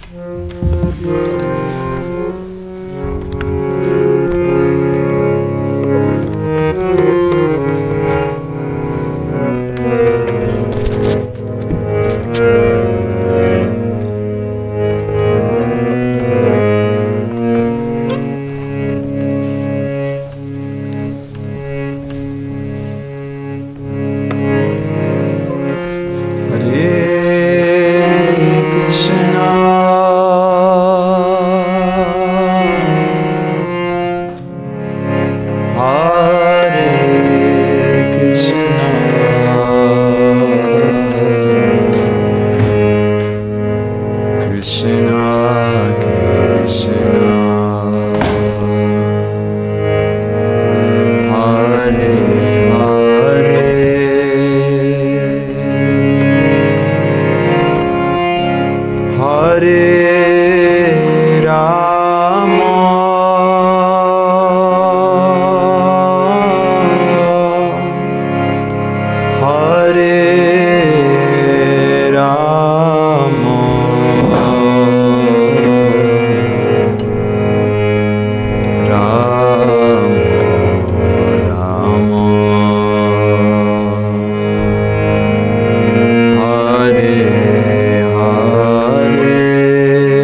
Hare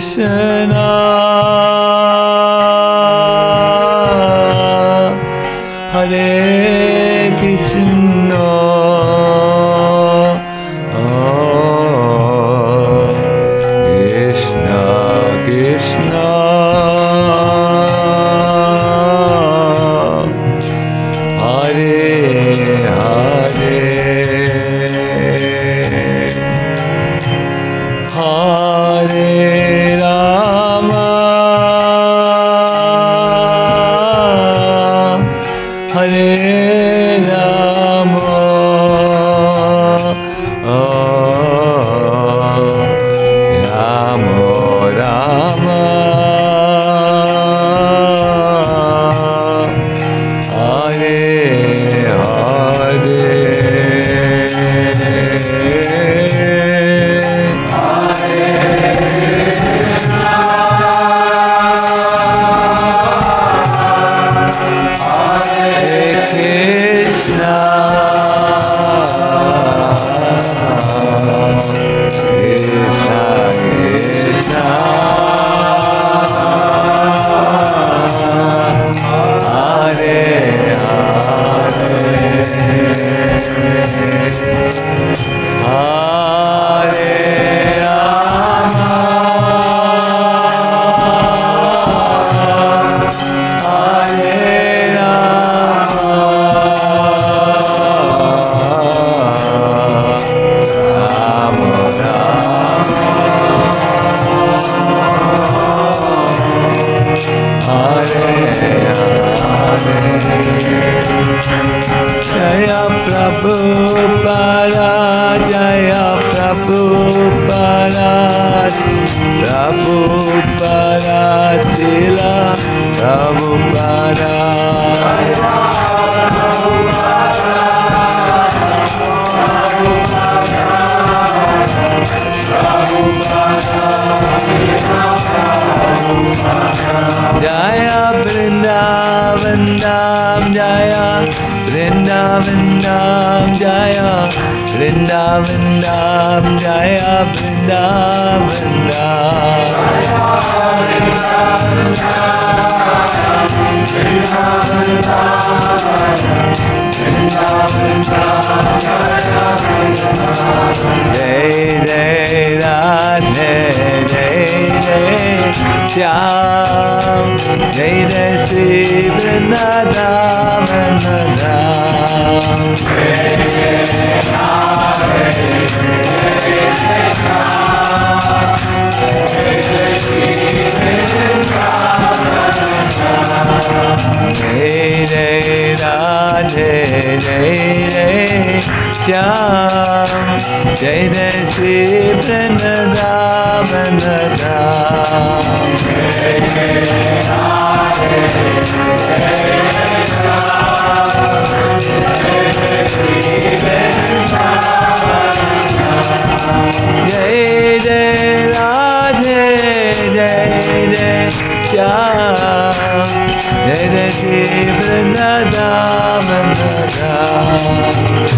Krishna, Hare Krishna, Krishna Krishna, Hare Hare, Hare Rama, Hare Rama, Rama Rama, Hare Hare. Jaya Prabhupada, Jaya Prabhupada, Prabhupada, Srila Prabhupada. Jaya Vrindavan Dham, Jaya Vrindavan Dham, Jaya Vrindavan Dham, Jaya Vrindavan Dham. Jai Jai Radhe, Jai Jai Shyam, Jai Jai Sri Vrindavan Dham. Jai Jai Radhe, Jai Jai Shyam, Jai Jai Sri Vrindavan Dham. Jai Jai Radhe, Jai Jai Shyam, Jai Jai Sri Vrindavan Dham. Jai Jai Radhe, Jai Jai Shyam, Jai Jai Sri Vrindavan Dham. Jai Jai Radhe, Jai Jai Shyam, Jai Jai Sri Vrindavan Dham.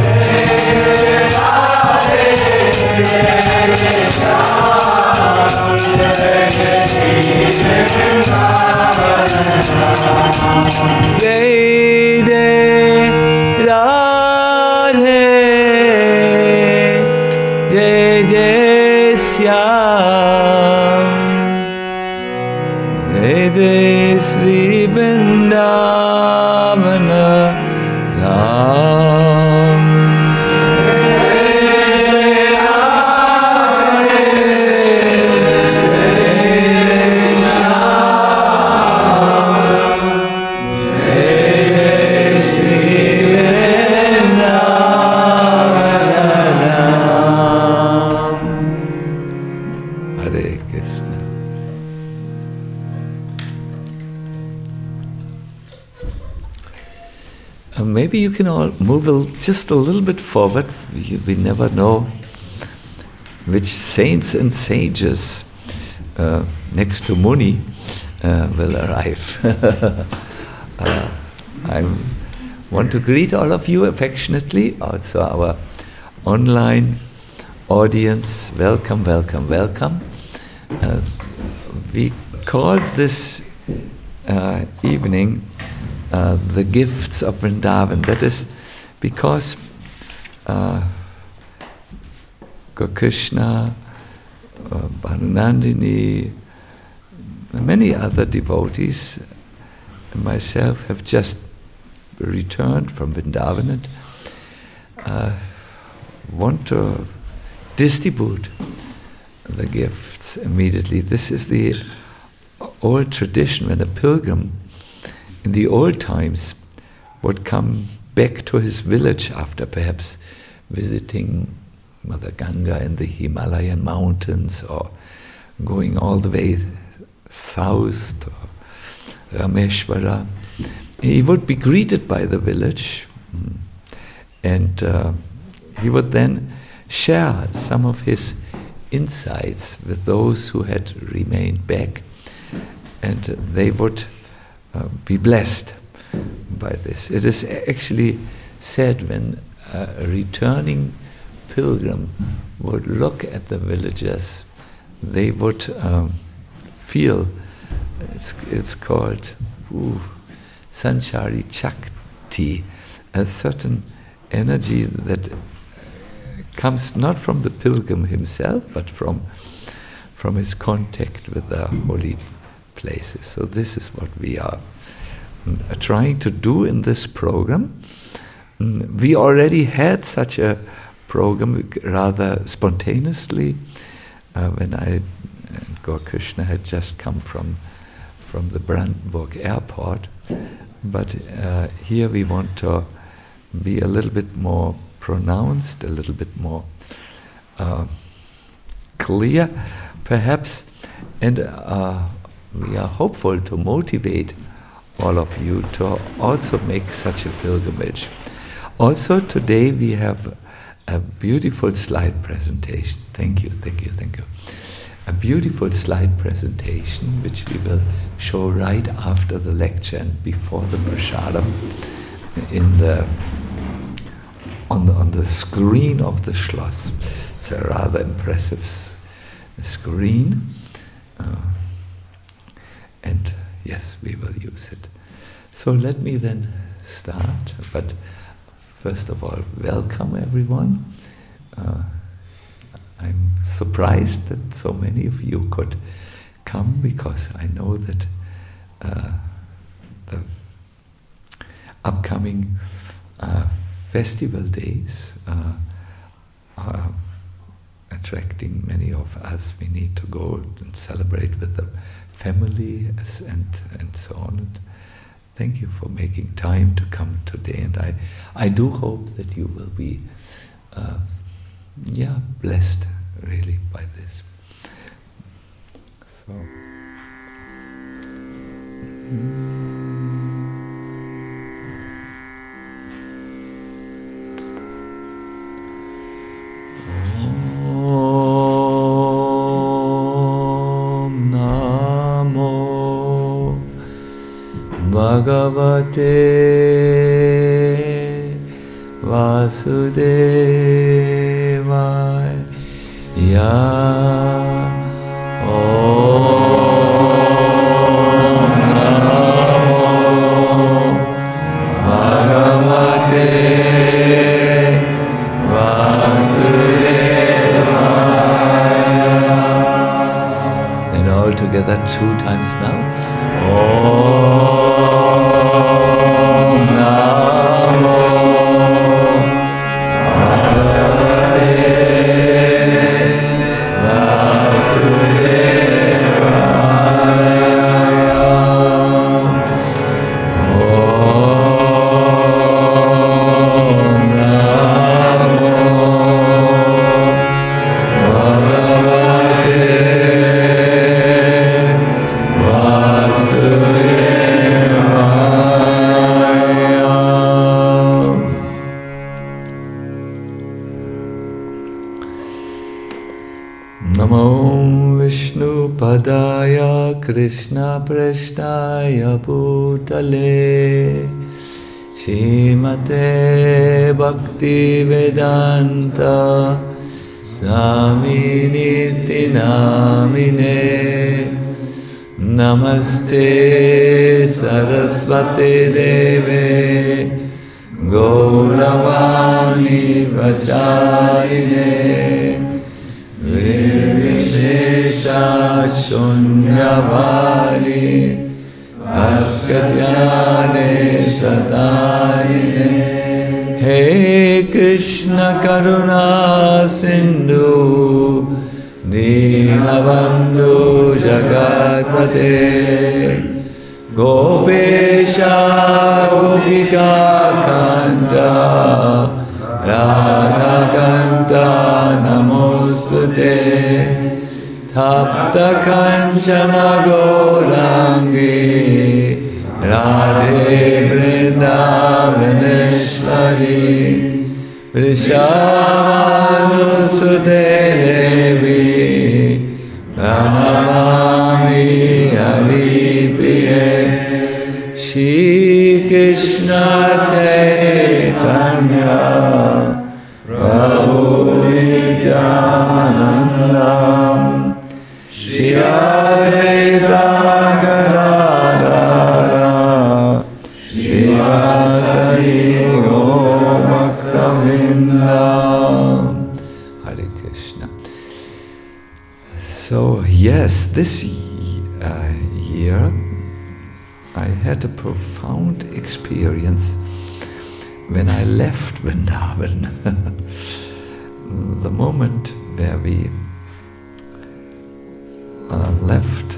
Jai Jai Radhe, Jai Jai Shyam, Jai Jai Sri Vrindavan Dham. Maybe you can all move just a little bit forward. We never know which saints and sages next to Muni will arrive. I want to greet all of you affectionately, also our online audience. Welcome, welcome, welcome. we called this evening the gifts of Vrindavan. That is because Krishna, Bhanunandini, many other devotees, and myself have just returned from Vrindavan and want to distribute the gifts immediately. This is the old tradition when a pilgrim in the old times would come back to his village after perhaps visiting Mother Ganga in the Himalayan mountains or going all the way south to Rameshwara. He would be greeted by the village and he would then share some of his insights with those who had remained back, and they would be blessed by this. It is actually said when a returning pilgrim would look at the villagers, they would feel, it's called Sanchari Chakti, a certain energy that comes not from the pilgrim himself, but from his contact with the holy places. So this is what we are trying to do in this program. We already had such a program rather spontaneously when I and Gaur Krishna had just come from the Brandenburg airport. But here we want to be a little bit more pronounced, a little bit more clear, perhaps, and we are hopeful to motivate all of you to also make such a pilgrimage. Also, today we have a beautiful slide presentation. Thank you. A beautiful slide presentation which we will show right after the lecture and before the prasadam on the screen of the Schloss. It's a rather impressive screen, and yes, we will use it. So let me then start, but first of all, welcome everyone. I'm surprised that so many of you could come, because I know that the upcoming festival days are attracting many of us. We need to go and celebrate with the family and so on. And thank you for making time to come today, and I do hope that you will be blessed really by this. So Om Namo Bhagavate Vasudevaya. Om Namo Bhagavate Vasudevaya. And all together 2 times now. Om Namo Krishna Prashnaya Bhutale Srimate Bhakti Vedanta Swami Niti Namine Namaste Saraswate Deve Gauravani Vacharine Virvishesha Shunyavali Askatyane Satarine He Krishna Karuna Sindhu Neelabandhu Jagatpate Gopesha Gopika Kanta Radha Kanta Namostute Tapta Kanchana Gaurangi Radhe Vrindavaneshwari Vrishabhanusute Devi Pranamami Haripriye Shri Krishna Chaitanya Prabhu Nityananda Shri Advaita Gadadhara Shri Vasari Gaurabhaktavinda. Hare Krishna. So yes, this year I had a profound experience when I left Vrindavan. The moment where we left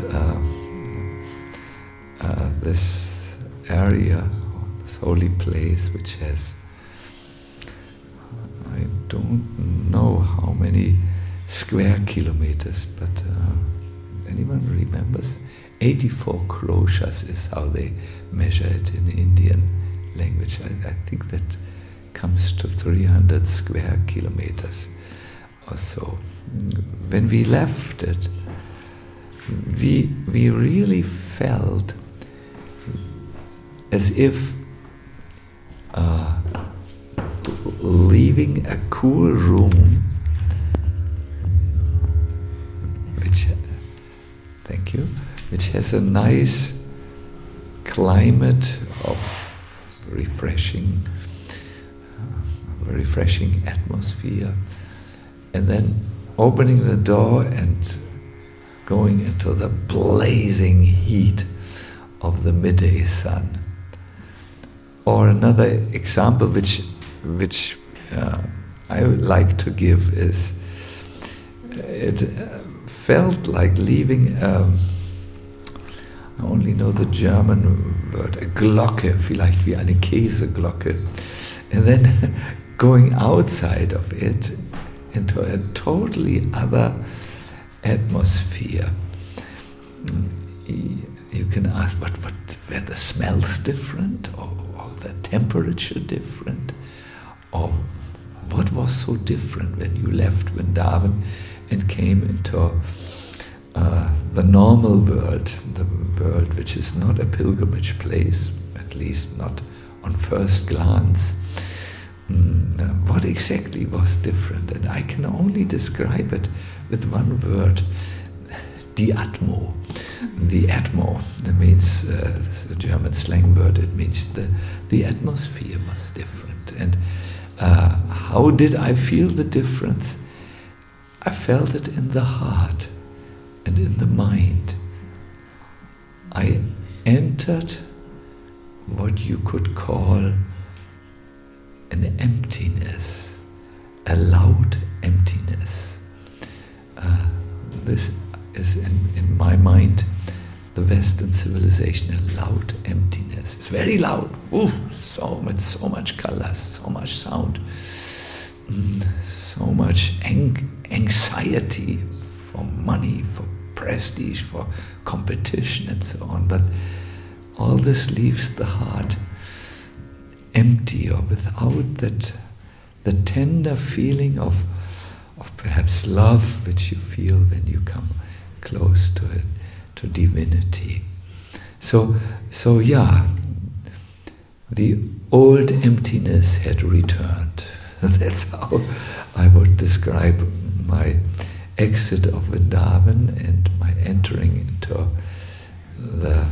this area, this holy place, which has, I don't know how many square kilometers, but anyone remembers? 84 kroshas is how they measure it in Indian language. I think that comes to 300 square kilometers or so. When we left it, we really felt as if leaving a cool room, which has a nice climate of refreshing atmosphere, and then opening the door and going into the blazing heat of the midday sun. Or another example which I would like to give is, it felt like leaving, I only know the German word, a Glocke, vielleicht wie eine Käseglocke, and then going outside of it into a totally other atmosphere. You can ask, were the smells different, or the temperature different, or what was so different when you left Vrindavan and came into the normal world, the world which is not a pilgrimage place, at least not on first glance. What exactly was different? And I can only describe it with one word: die Atmo. The Atmo, that means a German slang word. It means the atmosphere was different. And how did I feel the difference? I felt it in the heart and in the mind. I entered what you could call an emptiness, a loud emptiness. This is in my mind the Western civilization, a loud emptiness. It's very loud. So much colors, so much sound, so much anxiety for money, for prestige, for competition, and so on. But all this leaves the heart empty, or without the tender feeling of perhaps love which you feel when you come close to it, to divinity. So yeah, the old emptiness had returned. That's how I would describe my exit of Vrindavan and my entering into the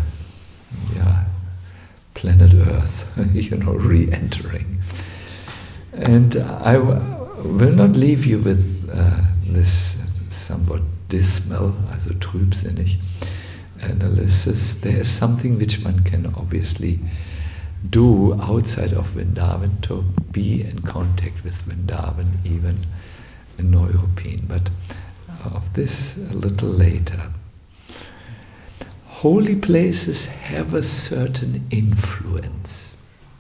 planet Earth, re-entering. And I will not leave you with this somewhat dismal, also trübsinnig analysis. There is something which one can obviously do outside of Vrindavan to be in contact with Vrindavan, even in Neuruppin. But of this a little later. Holy places have a certain influence.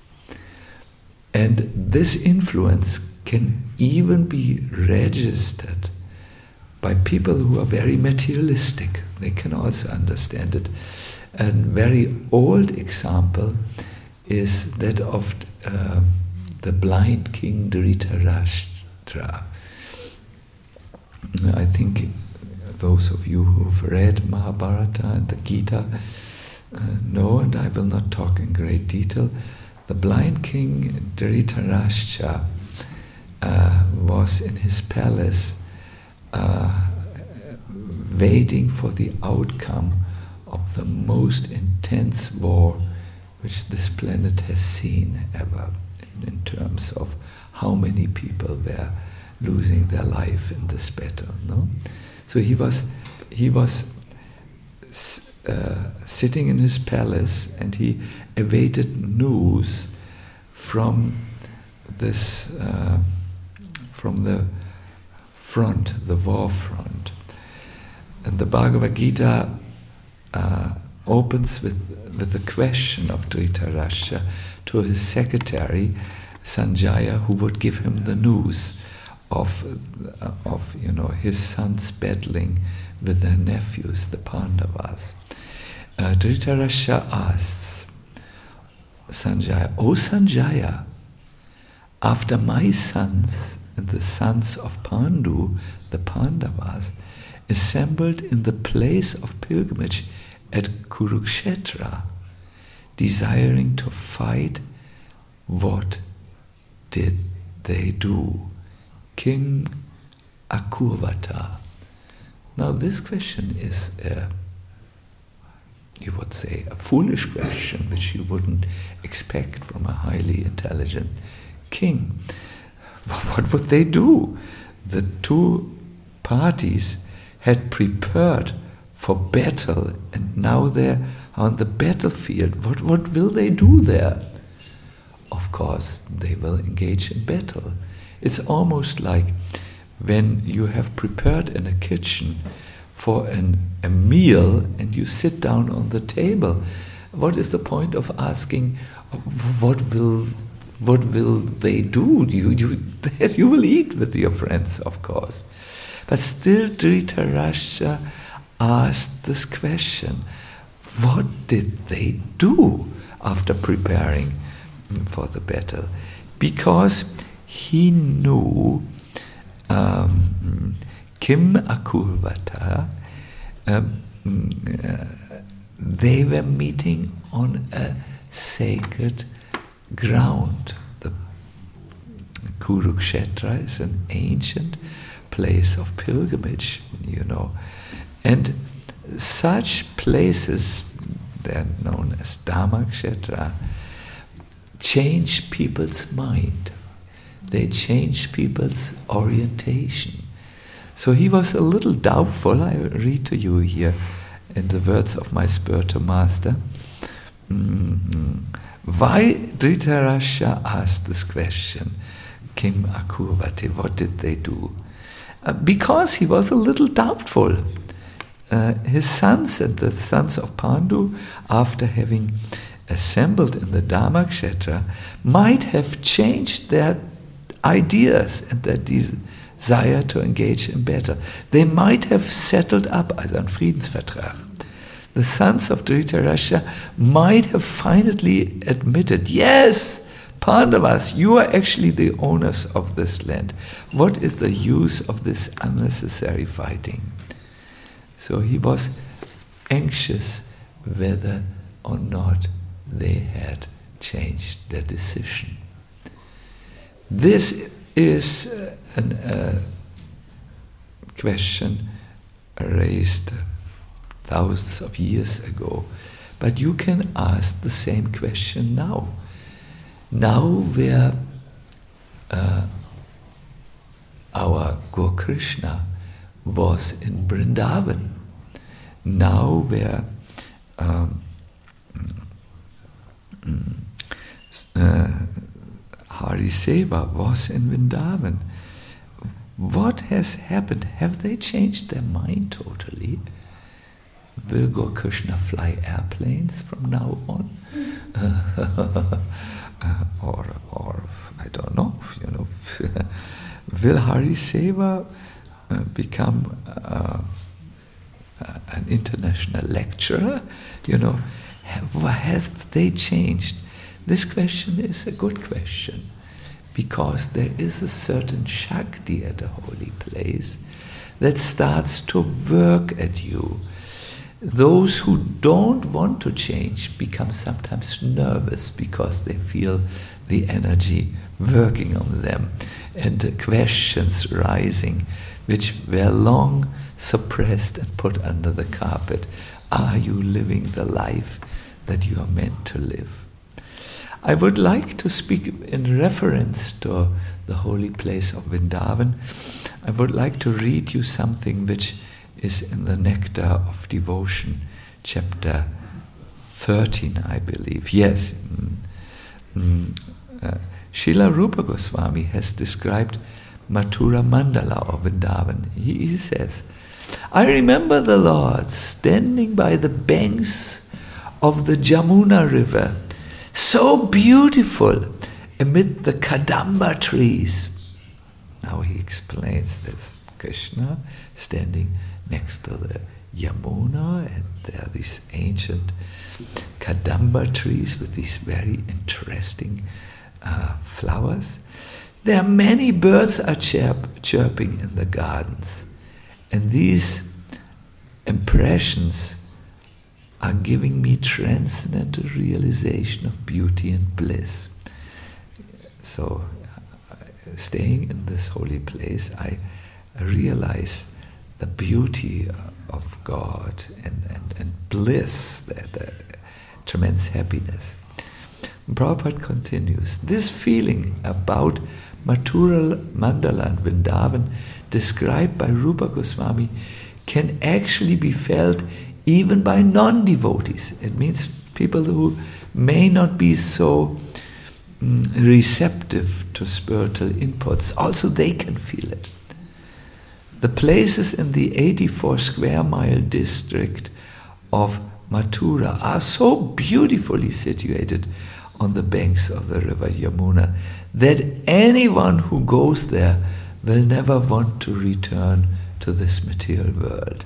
And this influence can even be registered by people who are very materialistic. They can also understand it. A very old example is that of the blind king Dhritarashtra. I think those of you who've read Mahabharata and the Gita know, and I will not talk in great detail. The blind king Dhritarashtra was in his palace waiting for the outcome of the most intense war which this planet has seen ever, in terms of how many people were losing their life in this battle. No? So he was sitting in his palace, and he awaited news from this from the front, the war front. And the Bhagavad Gita opens with the question of Dhritarashtra to his secretary Sanjaya, who would give him the news of his sons battling with their nephews, the Pandavas. Dhritarashtra asks Sanjaya, "O Sanjaya, after my sons and the sons of Pandu, the Pandavas, assembled in the place of pilgrimage at Kurukshetra, desiring to fight, what did they do? Kim akurvata?" Now this question is, you would say, a foolish question, which you wouldn't expect from a highly intelligent king. What would they do? The two parties had prepared for battle, and now they're on the battlefield. What will they do there? Of course, they will engage in battle. It's almost like when you have prepared in a kitchen for a meal and you sit down on the table. What is the point of asking, what will they do? You will eat with your friends, of course. But still Dhritarashtra asked this question, what did they do after preparing for the battle? Because he knew Kim akurvata, they were meeting on a sacred ground. The Kurukshetra is an ancient place of pilgrimage, and such places, they're known as Dhammakshetra, change people's mind. They change people's orientation. So he was a little doubtful. I read to you here in the words of my spiritual master. Why Dhritarashtra asked this question, Kim akurvate, what did they do? Because he was a little doubtful. His sons and the sons of Pandu, after having assembled in the Dhammakshetra, might have changed their ideas and their desire to engage in battle. They might have settled up as ein Friedensvertrag. The sons of Dhritarashtra might have finally admitted, yes, Pandavas, you are actually the owners of this land. What is the use of this unnecessary fighting? So he was anxious whether or not they had changed their decision. This is a question raised thousands of years ago But you can ask the same question now. Now where our Gaur Krishna was in Vrindavan, now where Hari Seva was in Vrindavan, what has happened? Have they changed their mind totally? Will Gaur Krishna fly airplanes from now on? Or I don't know, will Hari Seva become an international lecturer? Have they changed? This question is a good question, because there is a certain Shakti at a holy place that starts to work at you. Those who don't want to change become sometimes nervous because they feel the energy working on them and the questions rising, which were long suppressed and put under the carpet. Are you living the life that you are meant to live? I would like to speak in reference to the holy place of Vrindavan. I would like to read you something which is in the Nectar of Devotion, chapter 13, I believe. Yes. Srila Rupa Goswami has described Mathura Mandala of Vrindavan. He says, I remember the Lord standing by the banks of the Jamuna river, so beautiful amid the Kadamba trees. Now he explains this Krishna standing next to the Yamuna, and there are these ancient Kadamba trees with these very interesting flowers. There are many birds are chirping in the gardens, and these impressions are giving me transcendental realization of beauty and bliss. So, staying in this holy place, I realize the beauty of God and bliss, the tremendous happiness. Prabhupada continues, this feeling about Mathura Mandala and Vrindavan described by Rupa Goswami can actually be felt even by non-devotees. It means people who may not be so receptive to spiritual inputs. Also they can feel it. The places in the 84 square mile district of Mathura are so beautifully situated on the banks of the river Yamuna that anyone who goes there will never want to return to this material world.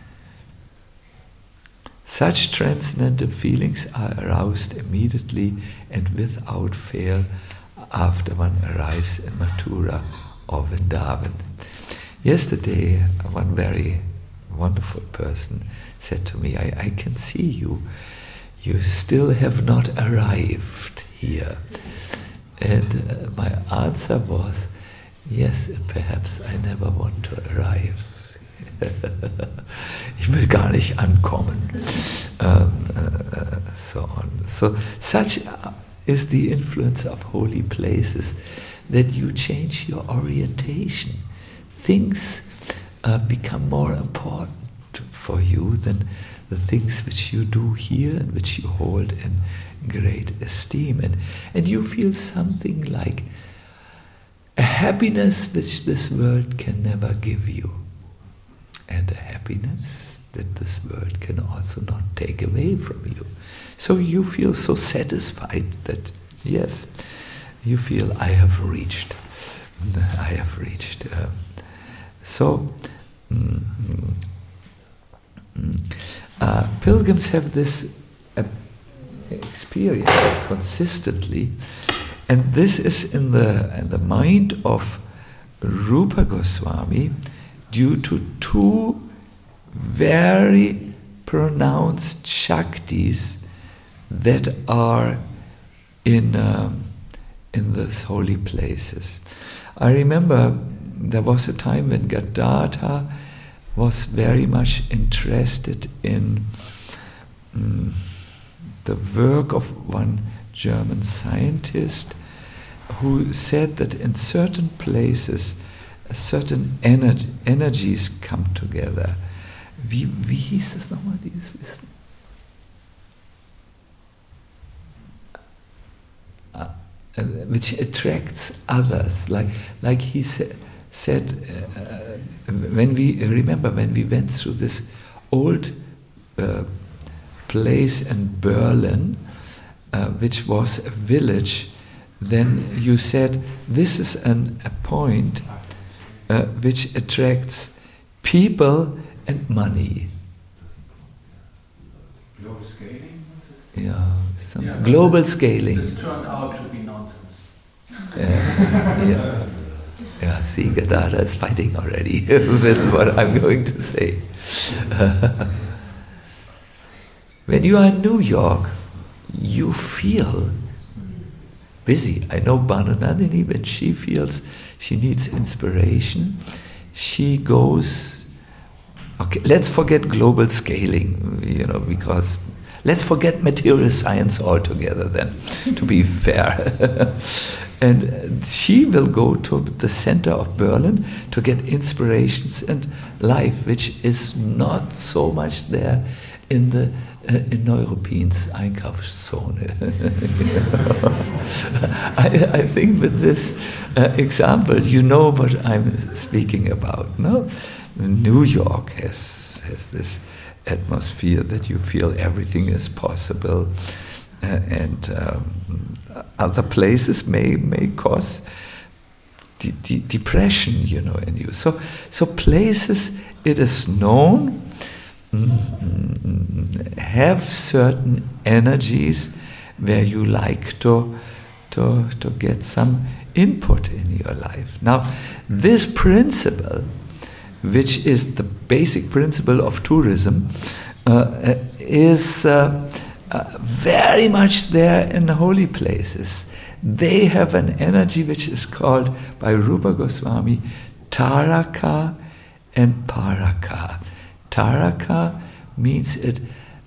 Such transcendental feelings are aroused immediately and without fail after one arrives in Mathura or Vrindavan. Yesterday, one very wonderful person said to me, I can see you. You still have not arrived here. And my answer was, yes, and perhaps I never want to arrive. Ich will gar nicht ankommen. So on. So such is the influence of holy places, that you change your orientation. Things become more important for you than the things which you do here and which you hold in great esteem. And you feel something like a happiness which this world can never give you, and a happiness that this world can also not take away from you. So you feel so satisfied that, yes, you feel I have reached. Pilgrims have this experience consistently, and this is in the mind of Rupa Goswami due to two very pronounced Shaktis that are in these holy places. I remember there was a time when Gadadhar was very much interested in the work of one German scientist who said that in certain places certain energies come together. Wie hieß das nochmal, dieses Wissen? Which attracts others, like he said when we went through this old place in Berlin, which was a village, then you said this is a point which attracts people and money. Global scaling? Yeah, global scaling. This turned out to be nonsense. Yeah, see, Gadara is fighting already with what I'm going to say. When you are in New York, you feel busy. I know Bhanu Nandini, when she feels she needs inspiration, she goes, okay, let's forget global scaling, because let's forget material science altogether then, to be fair. And she will go to the center of Berlin to get inspirations and life, which is not so much there in the in Neuruppin's Einkaufszone. I think with this example, you know what I'm speaking about, no? New York has this atmosphere that you feel everything is possible, and other places may cause depression, in you. So places, it is known, have certain energies where you like to get some input in your life. Now, this principle, which is the basic principle of tourism, is very much there in the holy places. They have an energy which is called by Rupa Goswami Taraka and Paraka. Taraka means it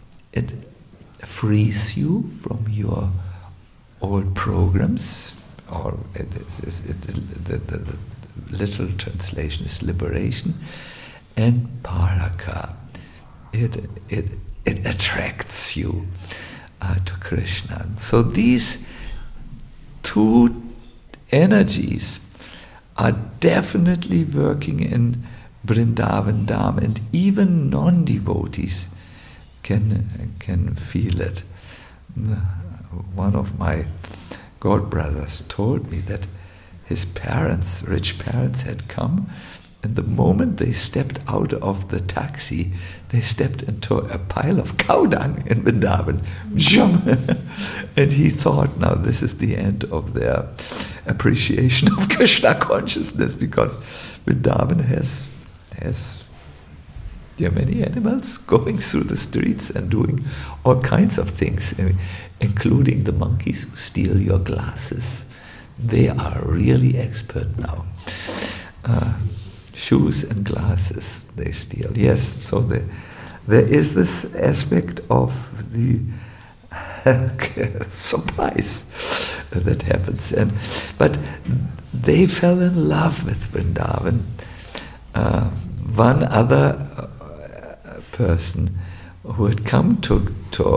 frees you from your old programs, or the literal translation is liberation, and Paraka, it attracts you to Krishna. So these two energies are definitely working in Vrindavan Dham, and even non-devotees can feel it. One of my godbrothers told me that his parents, rich parents, had come, and the moment they stepped out of the taxi, they stepped into a pile of cow dung in Vrindavan. And he thought, now this is the end of their appreciation of Krishna consciousness, because Vrindavan has there are many animals going through the streets and doing all kinds of things, including the monkeys who steal your glasses. They are really expert now. Shoes and glasses they steal. Yes, so there is this aspect of the surprise that happens. But they fell in love with Vrindavan. One other person who had come to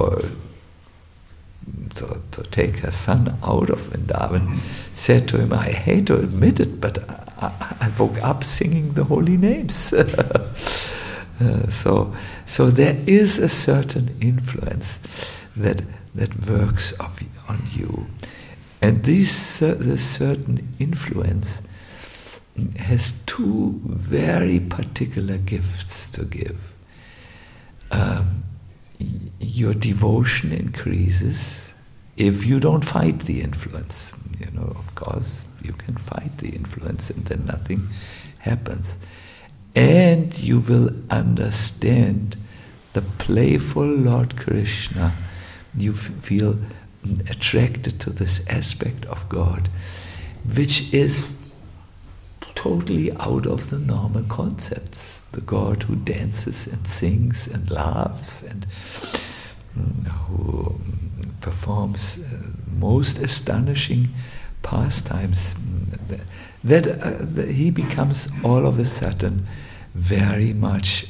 take her son out of Vrindavan said to him, I hate to admit it, but I woke up singing the holy names. So there is a certain influence that works on you. And this certain influence has two very particular gifts to give. Your devotion increases if you don't fight the influence. Of course, you can fight the influence and then nothing happens. And you will understand the playful Lord Krishna. You feel attracted to this aspect of God, which is totally out of the normal concepts. The God who dances and sings and laughs and who performs most astonishing pastimes, that he becomes all of a sudden very much,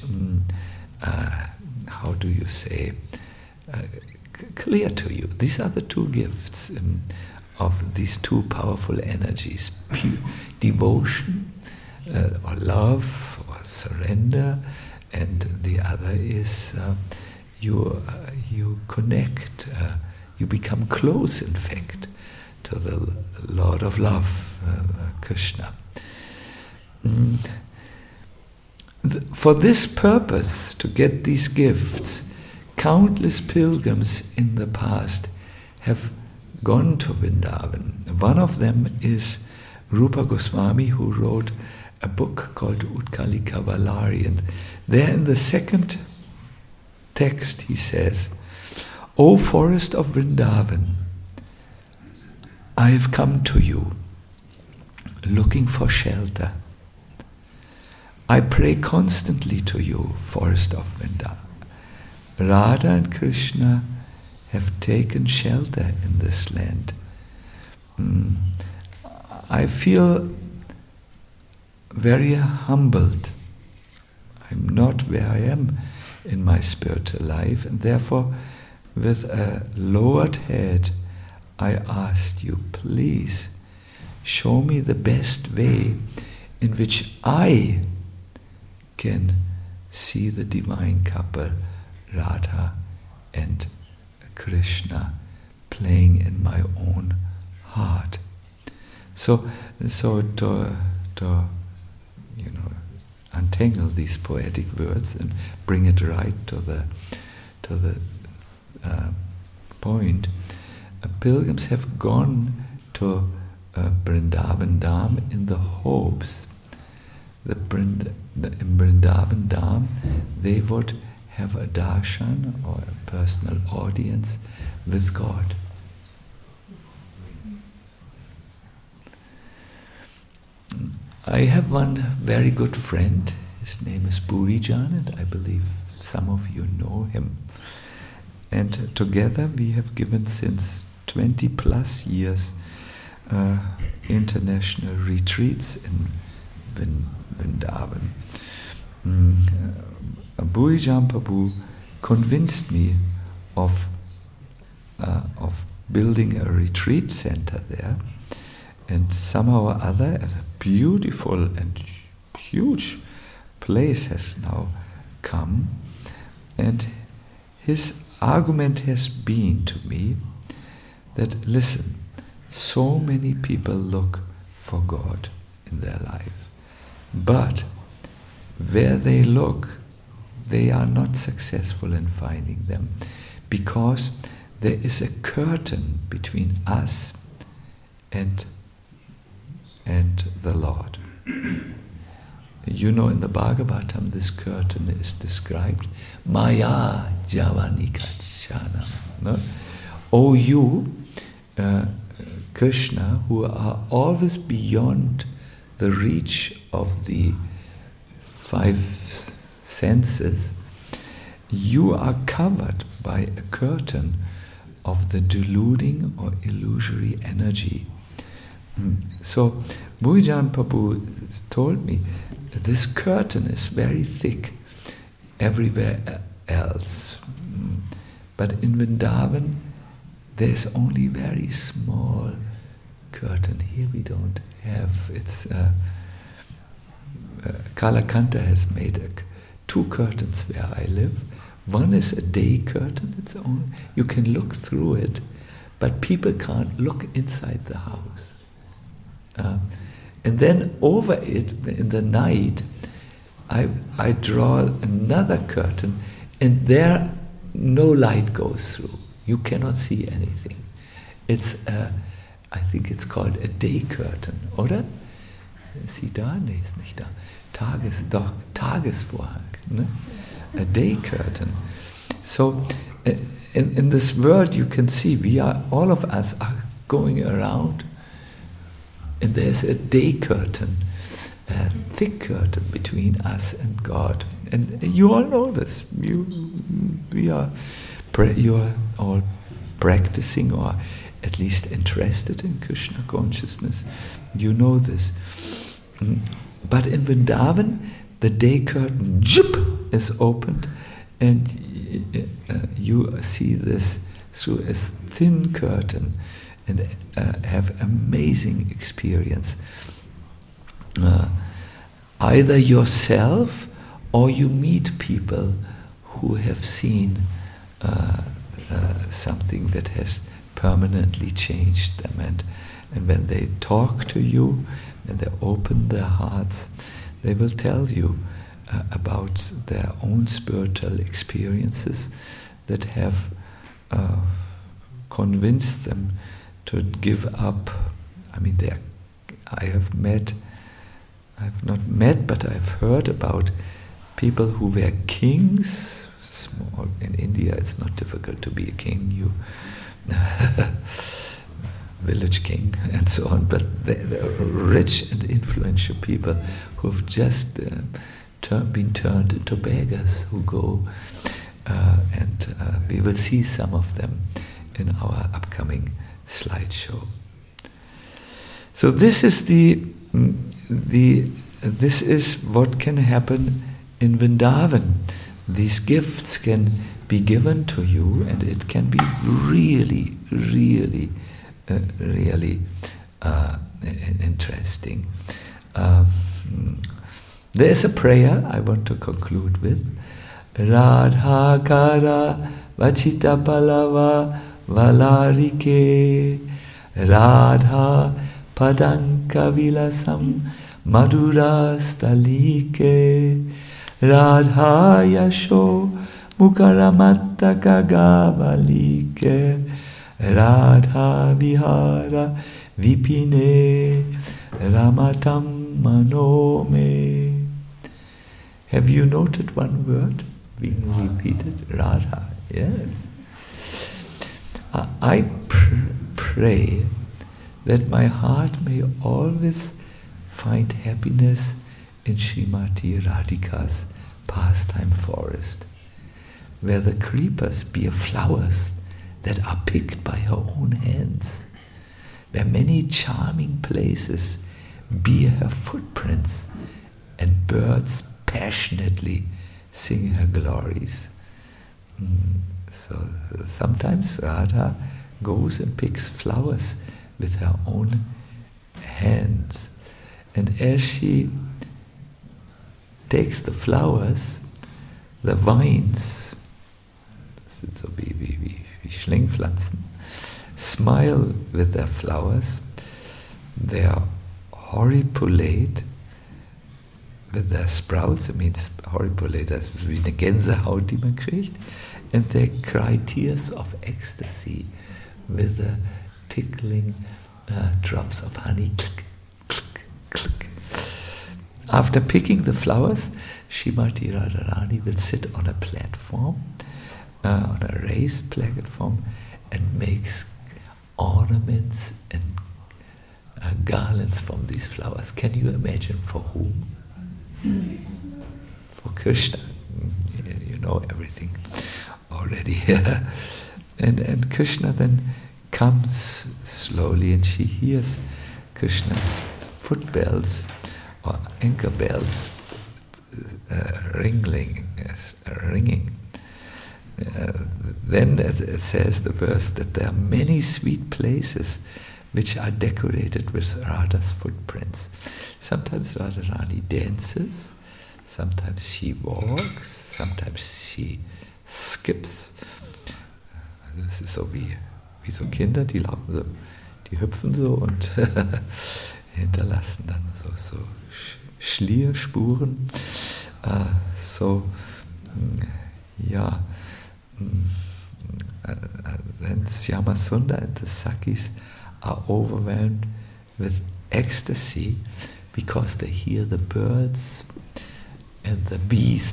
how do you say, clear to you. These are the two gifts of these two powerful energies: pure devotion, or love, or surrender, and the other is you connect, you become close, in fact, to the Lord of Love, Krishna. For this purpose, to get these gifts, countless pilgrims in the past have gone to Vrindavan. One of them is Rupa Goswami, who wrote a book called Utkalika Valari. And there in the second text he says, "O forest of Vrindavan, I have come to you, looking for shelter. I pray constantly to you, forest of Vrindavan. Radha and Krishna have taken shelter in this land. I feel very humbled. I'm not where I am in my spiritual life, and therefore, with a lowered head, I asked you, please show me the best way in which I can see the divine couple, Radha and Krishna, playing in my own heart." So to untangle these poetic words and bring it right to the point, pilgrims have gone to Vrindavan Dham in the hopes that in Vrindavan Dham they would have a darshan, or a personal audience with God. I have one very good friend. His name is Burijan, and I believe some of you know him. And together we have given since 20 plus years international retreats in Vrindavan. Burijan Prabhu convinced me of building a retreat center there, and somehow or other, a beautiful and huge place has now come. And his argument has been to me that, listen, so many people look for God in their life, but where they look, they are not successful in finding them, because there is a curtain between us and the Lord. You know, in the Bhagavatam, this curtain is described, Maya Javanikachana. No? O you, Krishna, who are always beyond the reach of the five senses, you are covered by a curtain of the deluding or illusory energy. So Burijan Prabhu told me that this curtain is very thick everywhere else, but in Vrindavan there is only very small curtain. Here we don't have. It's Kalakanta has made two curtains where I live. One is a day curtain. It's only, you can look through it, but people can't look inside the house. And then over it, in the night, I draw another curtain, and there no light goes through. You cannot see anything. It's, I think it's called a day curtain, oder? Ist sie da? Nee, ist nicht da. Tagesvorhang. Ne? A day curtain. So, in this world you can see, all of us are going around, and there's a day curtain, a thick curtain between us and God. And you all know this. You are all practicing or at least interested in Krishna consciousness, you know this. But in Vrindavan, the day curtain is opened, and you see this through a thin curtain and have amazing experience. Either yourself or you meet people who have seen something that has permanently changed them, and when they talk to you, when they open their hearts, they will tell you about their own spiritual experiences that have convinced them to give up. I mean, I've not met, but I've heard about people who were kings. Small in India, it's not difficult to be a king. You village king and so on. But they're rich and influential people who have just been turned into beggars who go, and we will see some of them in our upcoming slideshow. So this is this is what can happen in Vrindavan. These gifts can be given to you, and it can be really, really, really interesting. There is a prayer I want to conclude with. Radha Kara Vachita Palava Valarike Radha Padanka Vilasam Madhura Stalike Radha Yasho Mukaramatta Kagavalike Radha Vihara Vipine Ramatam Manome. Have you noted one word being repeated? Radha, yes. I pray that my heart may always find happiness in Srimati Radhika's pastime forest, where the creepers bear flowers that are picked by her own hands, where many charming places bear her footprints, and birds passionately sing her glories. So sometimes Radha goes and picks flowers with her own hands, and as she takes the flowers, the vines, so wie Schlingpflanzen, smile with their flowers, they are horripilate with their sprouts. It means horripilate, das ist wie eine Gänsehaut, die man kriegt, and they cry tears of ecstasy with the tickling drops of honey. Click, click, click. After picking the flowers, Srimati Radharani will sit on a platform, on a raised platform, and makes ornaments and garlands from these flowers. Can you imagine for whom? For Krishna. You know everything already. and Krishna then comes slowly, and she hears Krishna's foot bells or ankle bells ringing. Then it says the verse that there are many sweet places which are decorated with Radha's footprints. Sometimes Radharani dances, sometimes she walks, sometimes she skips. Das ist so wie so Kinder, die laufen so, die hüpfen so und hinterlassen dann so Schlierspuren. Then Shyamasundar and the Sakis are overwhelmed with ecstasy because they hear the birds and the bees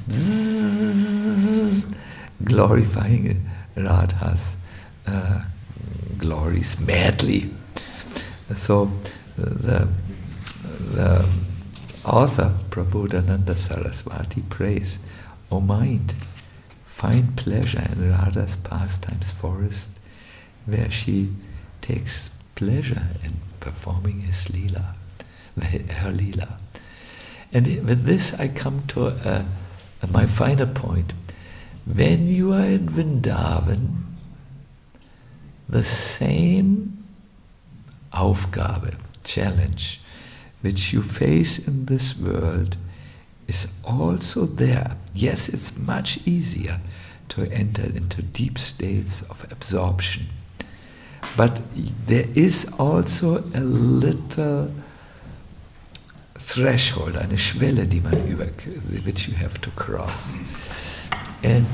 glorifying Radha's glories madly. So the author Prabodhananda Saraswati prays, O mind, find pleasure in Radha's pastimes forest, where she takes pleasure in performing his Leela, her Leela. And with this I come to my final point. When you are in Vrindavan, the same Aufgabe, challenge, which you face in this world is also there. Yes, it's much easier to enter into deep states of absorption. But there is also a little threshold, eine Schwelle, which you have to cross. And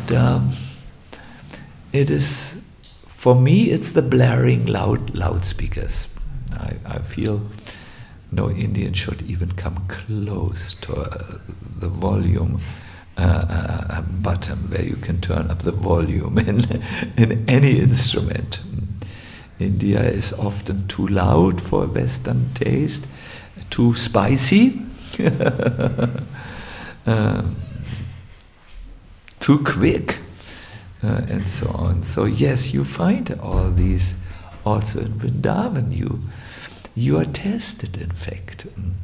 it is, for me, it's the blaring loudspeakers. I feel no Indian should even come close to the volume button where you can turn up the volume in any instrument. India is often too loud for Western taste, too spicy, too quick, and so on. So yes, you find all these also in Vrindavan. You are tested, in fact.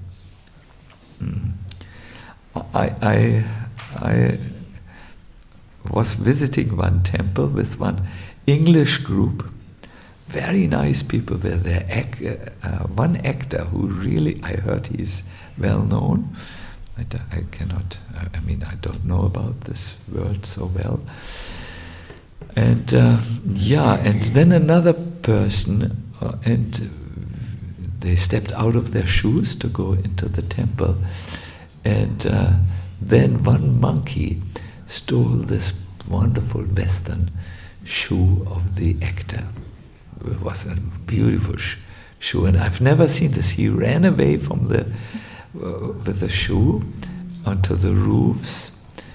I was visiting one temple with one English group. Very nice people were there. One actor who really, I heard he's well known. I don't know about this world so well. And and then another person, and they stepped out of their shoes to go into the temple. And then one monkey stole this wonderful Western shoe of the actor. It was a beautiful shoe, and I've never seen this. He ran away from with the shoe onto the roofs,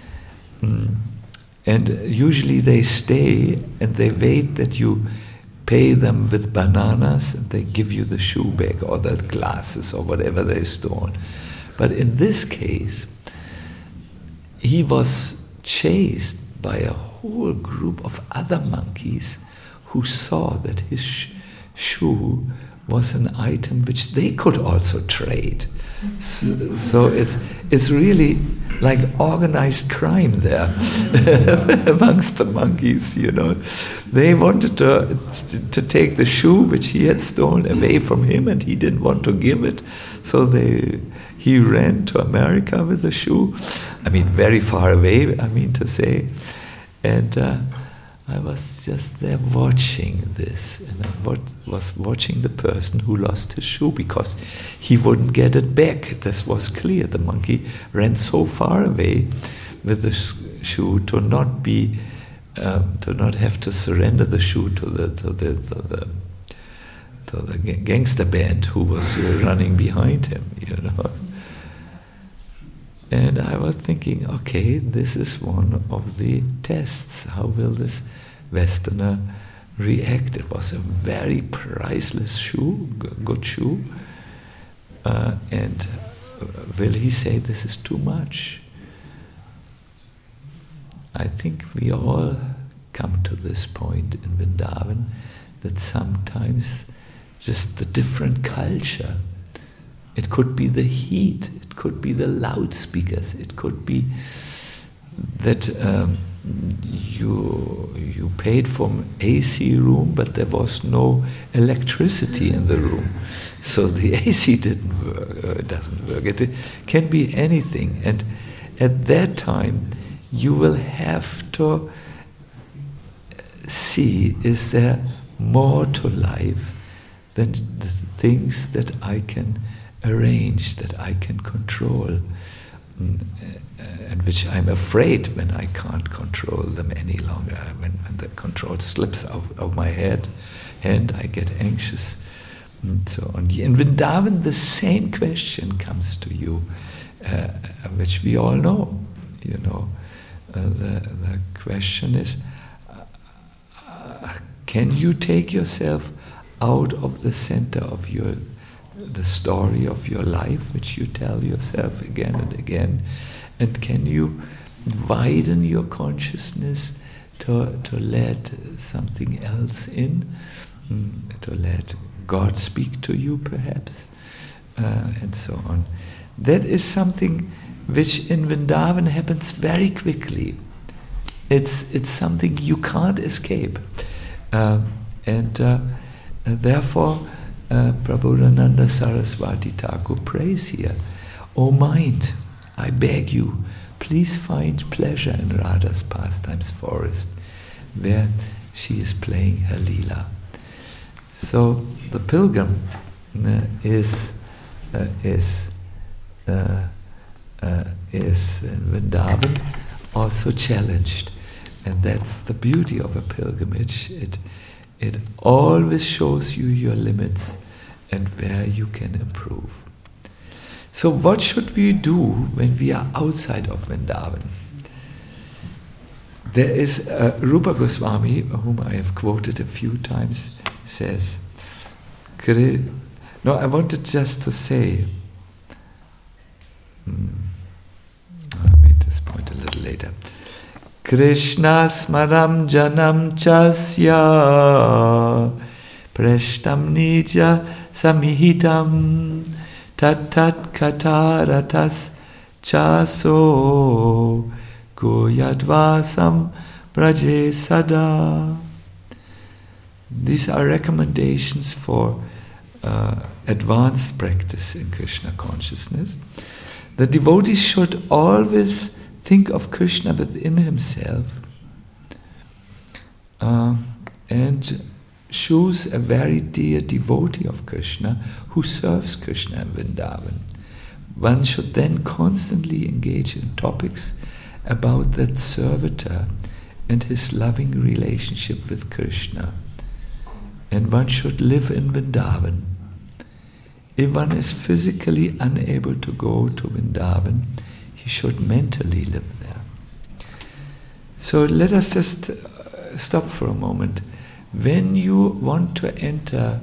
and usually they stay and they wait that you pay them with bananas, and they give you the shoe back or the glasses or whatever they stole. But in this case, he was chased by a whole group of other monkeys who saw that his shoe was an item which they could also trade. So it's really like organized crime there amongst the monkeys, you know. They wanted to take the shoe which he had stolen away from him, and he didn't want to give it. So he ran to America with the shoe. I mean, very far away, to say. And I was just there watching this, and I was watching the person who lost his shoe because he wouldn't get it back. This was clear. The monkey ran so far away with the shoe to not have to surrender the shoe to the gangster band who was running behind him, you know. And I was thinking, okay, this is one of the tests. How will this Westerner react? It was a very priceless shoe, good shoe. And will he say this is too much? I think we all come to this point in Vrindavan that sometimes just the different culture, it could be the heat, it could be the loudspeakers, it could be that you paid for an AC room, but there was no electricity in the room, so the AC didn't work. It doesn't work. It can be anything, and at that time you will have to see: is there more to life than the things that I can arrange, that I can control, and which I'm afraid when I can't control them any longer. When the control slips out of my hand, I get anxious. And so on. In Vrindavan, the same question comes to you, which we all know. You know, the question is: can you take yourself out of the center of the story of your life, which you tell yourself again and again, and can you widen your consciousness to let something else in, to let God speak to you perhaps, and so on. That is something which in Vrindavan happens very quickly. It's something you can't escape. Therefore, Prabodhananda Saraswati Thakur prays here, O mind, I beg you, please find pleasure in Radha's pastimes forest, where she is playing her Leela. So the pilgrim is in Vrindavan also challenged, and that's the beauty of a pilgrimage. It always shows you your limits and where you can improve. So what should we do when we are outside of Vrindavan? There is Rupa Goswami, whom I have quoted a few times, says, I wanted just to say, I'll make this point a little later. Krishna smaram janam chasya preshtam nija samihitam tat kataratas chaso goyadvasam braje sada. These are recommendations for advanced practice in Krishna consciousness. The devotee should always think of Krishna within himself and choose a very dear devotee of Krishna who serves Krishna in Vrindavan. One should then constantly engage in topics about that servitor and his loving relationship with Krishna. And one should live in Vrindavan. If one is physically unable to go to Vrindavan, he should mentally live there. So let us just stop for a moment. When you want to enter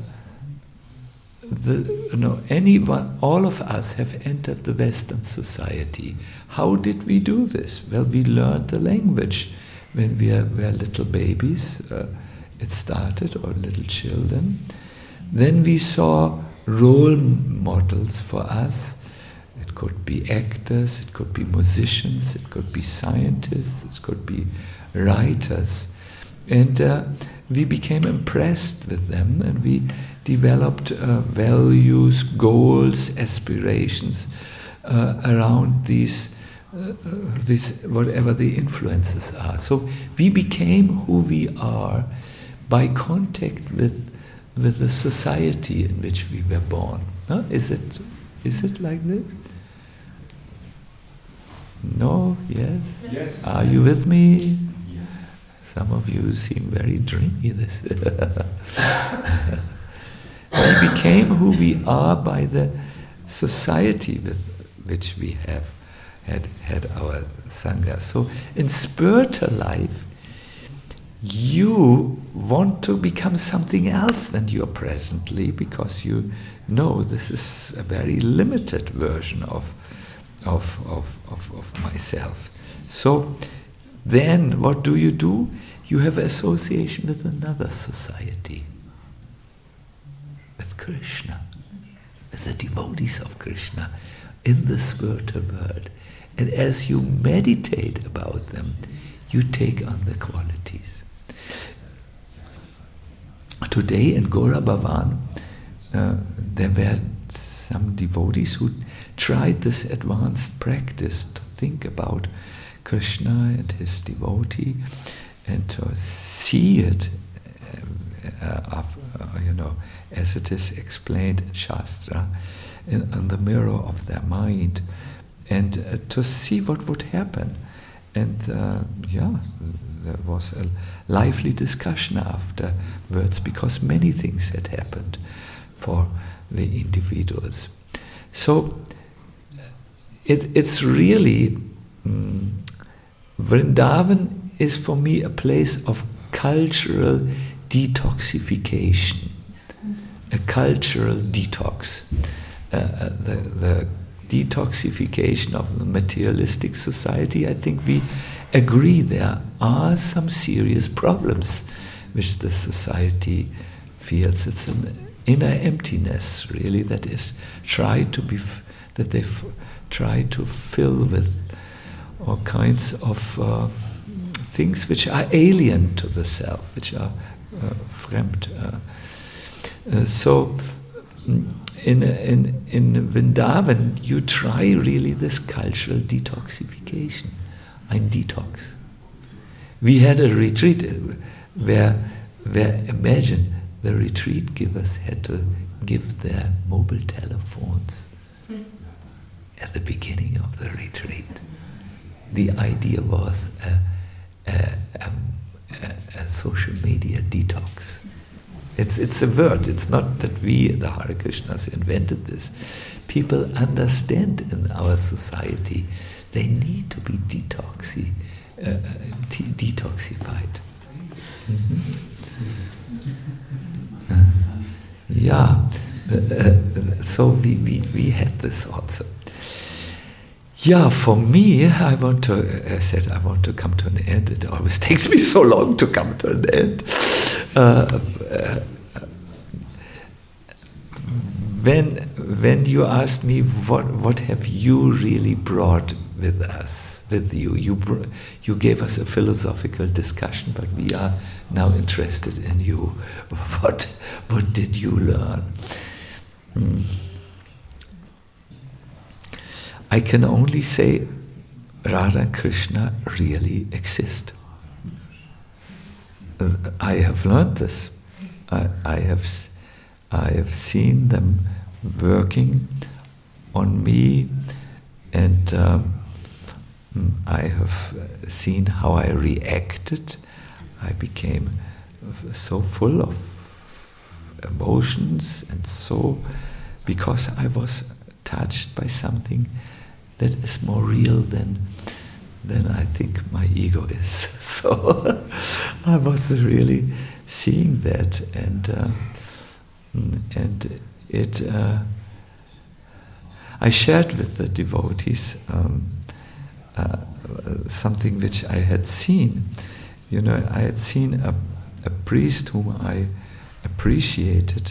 all of us have entered the Western society. How did we do this? Well, we learned the language when we were little babies. It started, or little children. Then we saw role models for us. It could be actors, it could be musicians, it could be scientists, it could be writers. And we became impressed with them, and we developed values, goals, aspirations around these whatever the influences are. So we became who we are by contact with the society in which we were born. No? Is it like this? No? Yes? Yes. Are you with me? Yes. Some of you seem very dreamy. We became who we are by the society with which we have had our Sangha. So in spiritual life, you want to become something else than you are presently, because you know this is a very limited version of myself. So then what do? You have association with another society, with Krishna, with the devotees of Krishna in the spiritual world. And as you meditate about them, you take on the qualities. Today in Gora Bhavan, there were some devotees who tried this advanced practice to think about Krishna and his devotee, and to see it, as it is explained in Shastra, in the mirror of their mind, and to see what would happen. And there was a lively discussion afterwards, because many things had happened for the individuals. So it's really, Vrindavan is for me a place of cultural detoxification, a cultural detox. The detoxification of the materialistic society, I think we agree there are some serious problems which the society feels. It's an inner emptiness, really, that is try to fill with all kinds of things which are alien to the self, which are fremd. So in Vrindavan, you try really this cultural detoxification, ein Detox. We had a retreat where imagine the retreat givers had to give their mobile telephones at the beginning of the retreat. The idea was a social media detox. It's a word. It's not that we, the Hare Krishnas, invented this. People understand in our society they need to be detoxified. Yeah. So we had this also. Yeah, for me, I want to come to an end. It always takes me so long to come to an end. When you asked me what have you really brought with you, you gave us a philosophical discussion, but we are now interested in you. What did you learn? I can only say Radha and Krishna really exist. I have learned this. I have seen them working on me, and I have seen how I reacted. I became so full of emotions, and so because I was touched by something that is more real than I think my ego is. So I was really seeing that, and it. I shared with the devotees something which I had seen. You know, I had seen a priest whom I appreciated.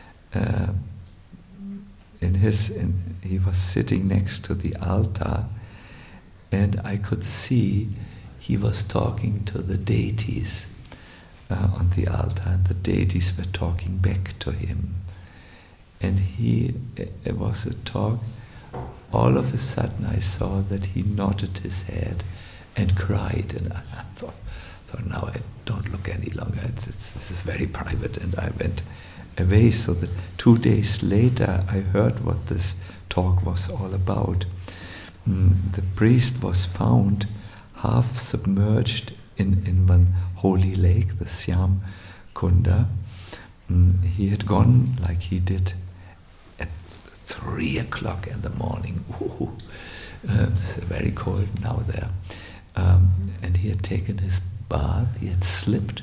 He was sitting next to the altar, and I could see he was talking to the deities on the altar, and the deities were talking back to him. And it was a talk. All of a sudden, I saw that he nodded his head and cried, and I thought now I don't look any longer. This is very private, and I went away. So that 2 days later, I heard what this talk was all about. The priest was found half submerged in one holy lake, the Syam Kunda. He had gone like he did at 3 o'clock in the morning. It's very cold now there. And he had taken his bath, he had slipped,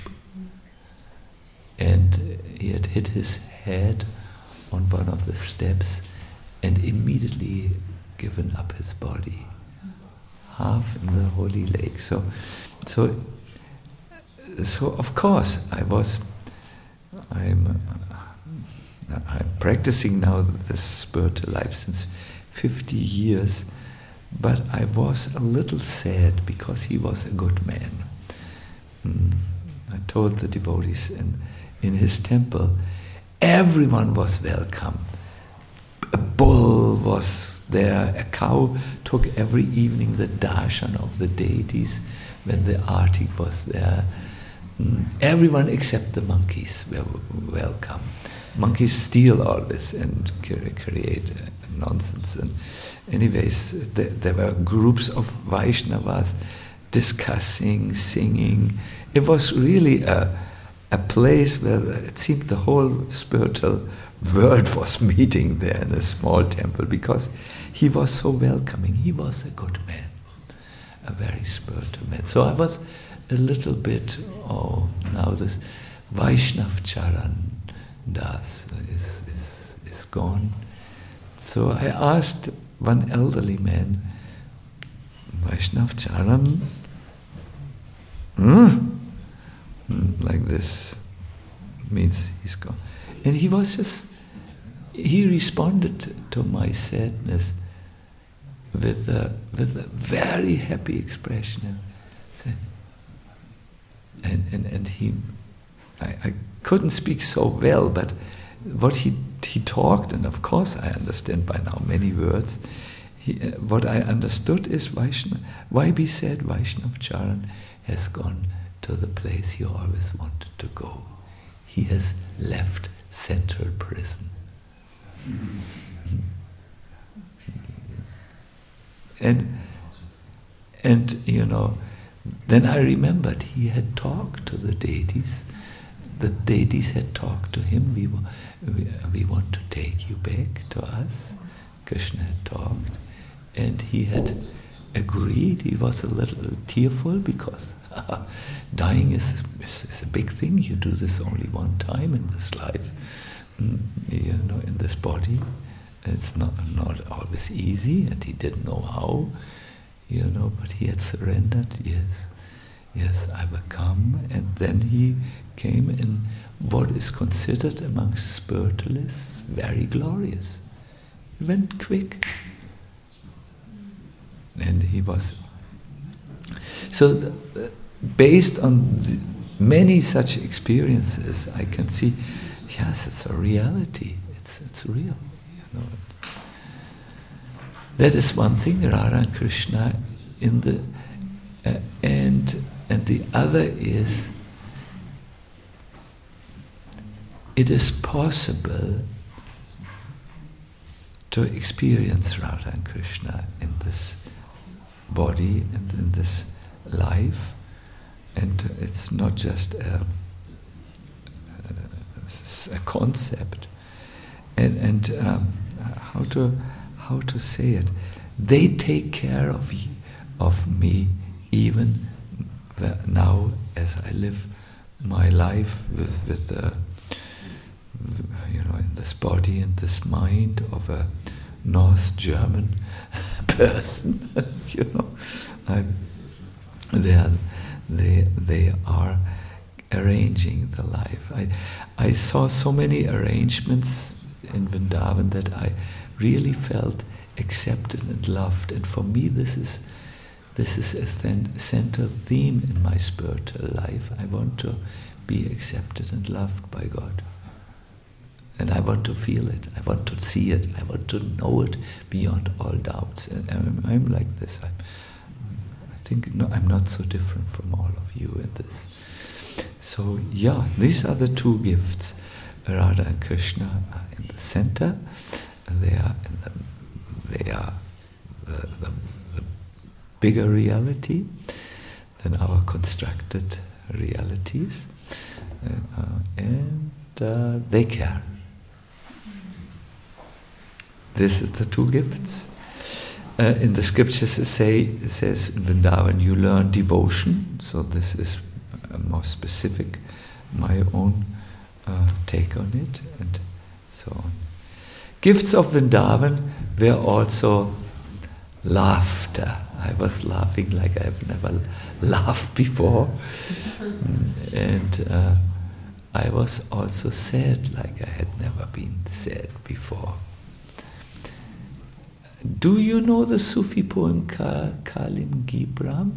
and he had hit his head on one of the steps and immediately given up his body, half in the holy lake. So of course I'm practicing now this spiritual life since 50 years, but I was a little sad because he was a good man. I told the devotees in his temple, everyone was welcome. A bull was there, a cow took every evening the darshan of the deities when the arti was there. Everyone except the monkeys were welcome. Monkeys steal all this and create nonsense. And anyways, there were groups of Vaishnavas discussing, singing. It was really a place where it seemed the whole spiritual world was meeting there in a small temple, because he was so welcoming. He was a good man, a very spiritual man. So I was a little bit, now this Vaishnav Charan Das is gone. So I asked one elderly man, Vaishnav Charan, like this, means he's gone. And he responded to my sadness with a very happy expression. And I couldn't speak so well, but what he talked, and of course I understand by now many words, what I understood is why be said Vaishnav Charan has gone to the place he always wanted to go. He has left central prison. And then I remembered he had talked to the deities. The deities had talked to him. We want to take you back to us. Krishna had talked, and he had agreed. He was a little tearful because dying is a big thing. You do this only one time in this life, in this body. It's not always easy, and he didn't know how, but he had surrendered. Yes, I will come. And then he came in what is considered amongst spiritualists very glorious. He went quick. And he was... So based on many such experiences, I can see, yes, it's a reality. It's real. That is one thing, Radha and Krishna in the... And the other is, it is possible to experience Radha and Krishna in this body and in this life, and it's not just a concept. And how to say it? They take care of me even now as I live my life with in this body and this mind of a North German person. They are arranging the life. I saw so many arrangements in Vrindavan that I really felt accepted and loved, and for me this is a central theme in my spiritual life. I want to be accepted and loved by God. And I want to feel it, I want to see it, I want to know it beyond all doubts. And I'm like this. I think I'm not so different from all of you in this. So these are the two gifts. Radha and Krishna are in the center. They are the bigger reality than our constructed realities, and they care. This is the two gifts. In the scriptures it says in Vrindavan you learn devotion, so this is more specific, my own take on it, and so on. Gifts of Vrindavan were also laughter. I was laughing like I've never laughed before. And I was also sad like I had never been sad before. Do you know the Sufi poem Khalim Gibram?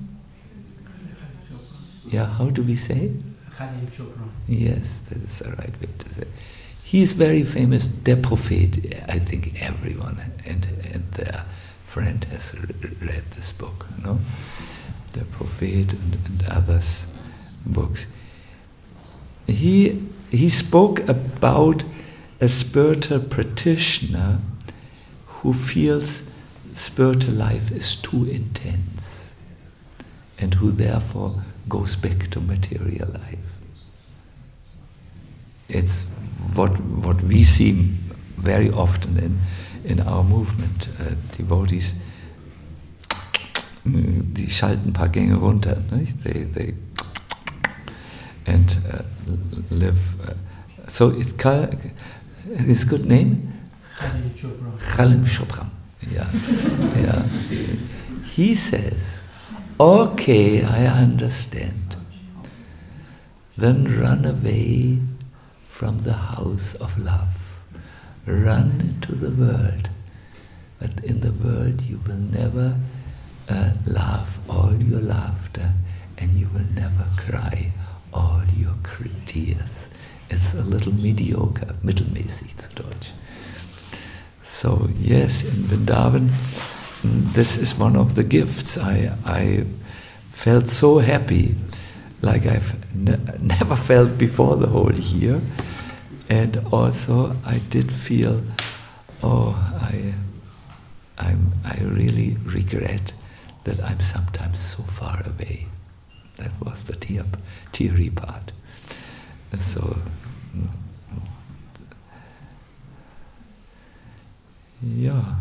Yeah, how do we say it? Khalil Gibran. Yes, that is the right way to say it. He is very famous, Der Prophet. I think everyone and their friend has read this book, no? Der Prophet and others books. He spoke about a spiritual practitioner who feels spiritual life is too intense and who therefore goes back to material life. It's what we see very often in our movement. Devotees, die schalten ein paar Gänge runter, nicht? They and live. So it's his good name? Khalim Chopram. Yeah. He says, okay, I understand. then run away from the house of love. Run into the world. But in the world you will never laugh all your laughter, and you will never cry all your tears. It's a little mediocre, mittelmäßig zu Deutsch. So yes, in Vrindavan, this is one of the gifts. I felt so happy, like I've never felt before the whole year. And also I did feel, I really regret that I'm sometimes so far away. That was the teary part. So, yeah.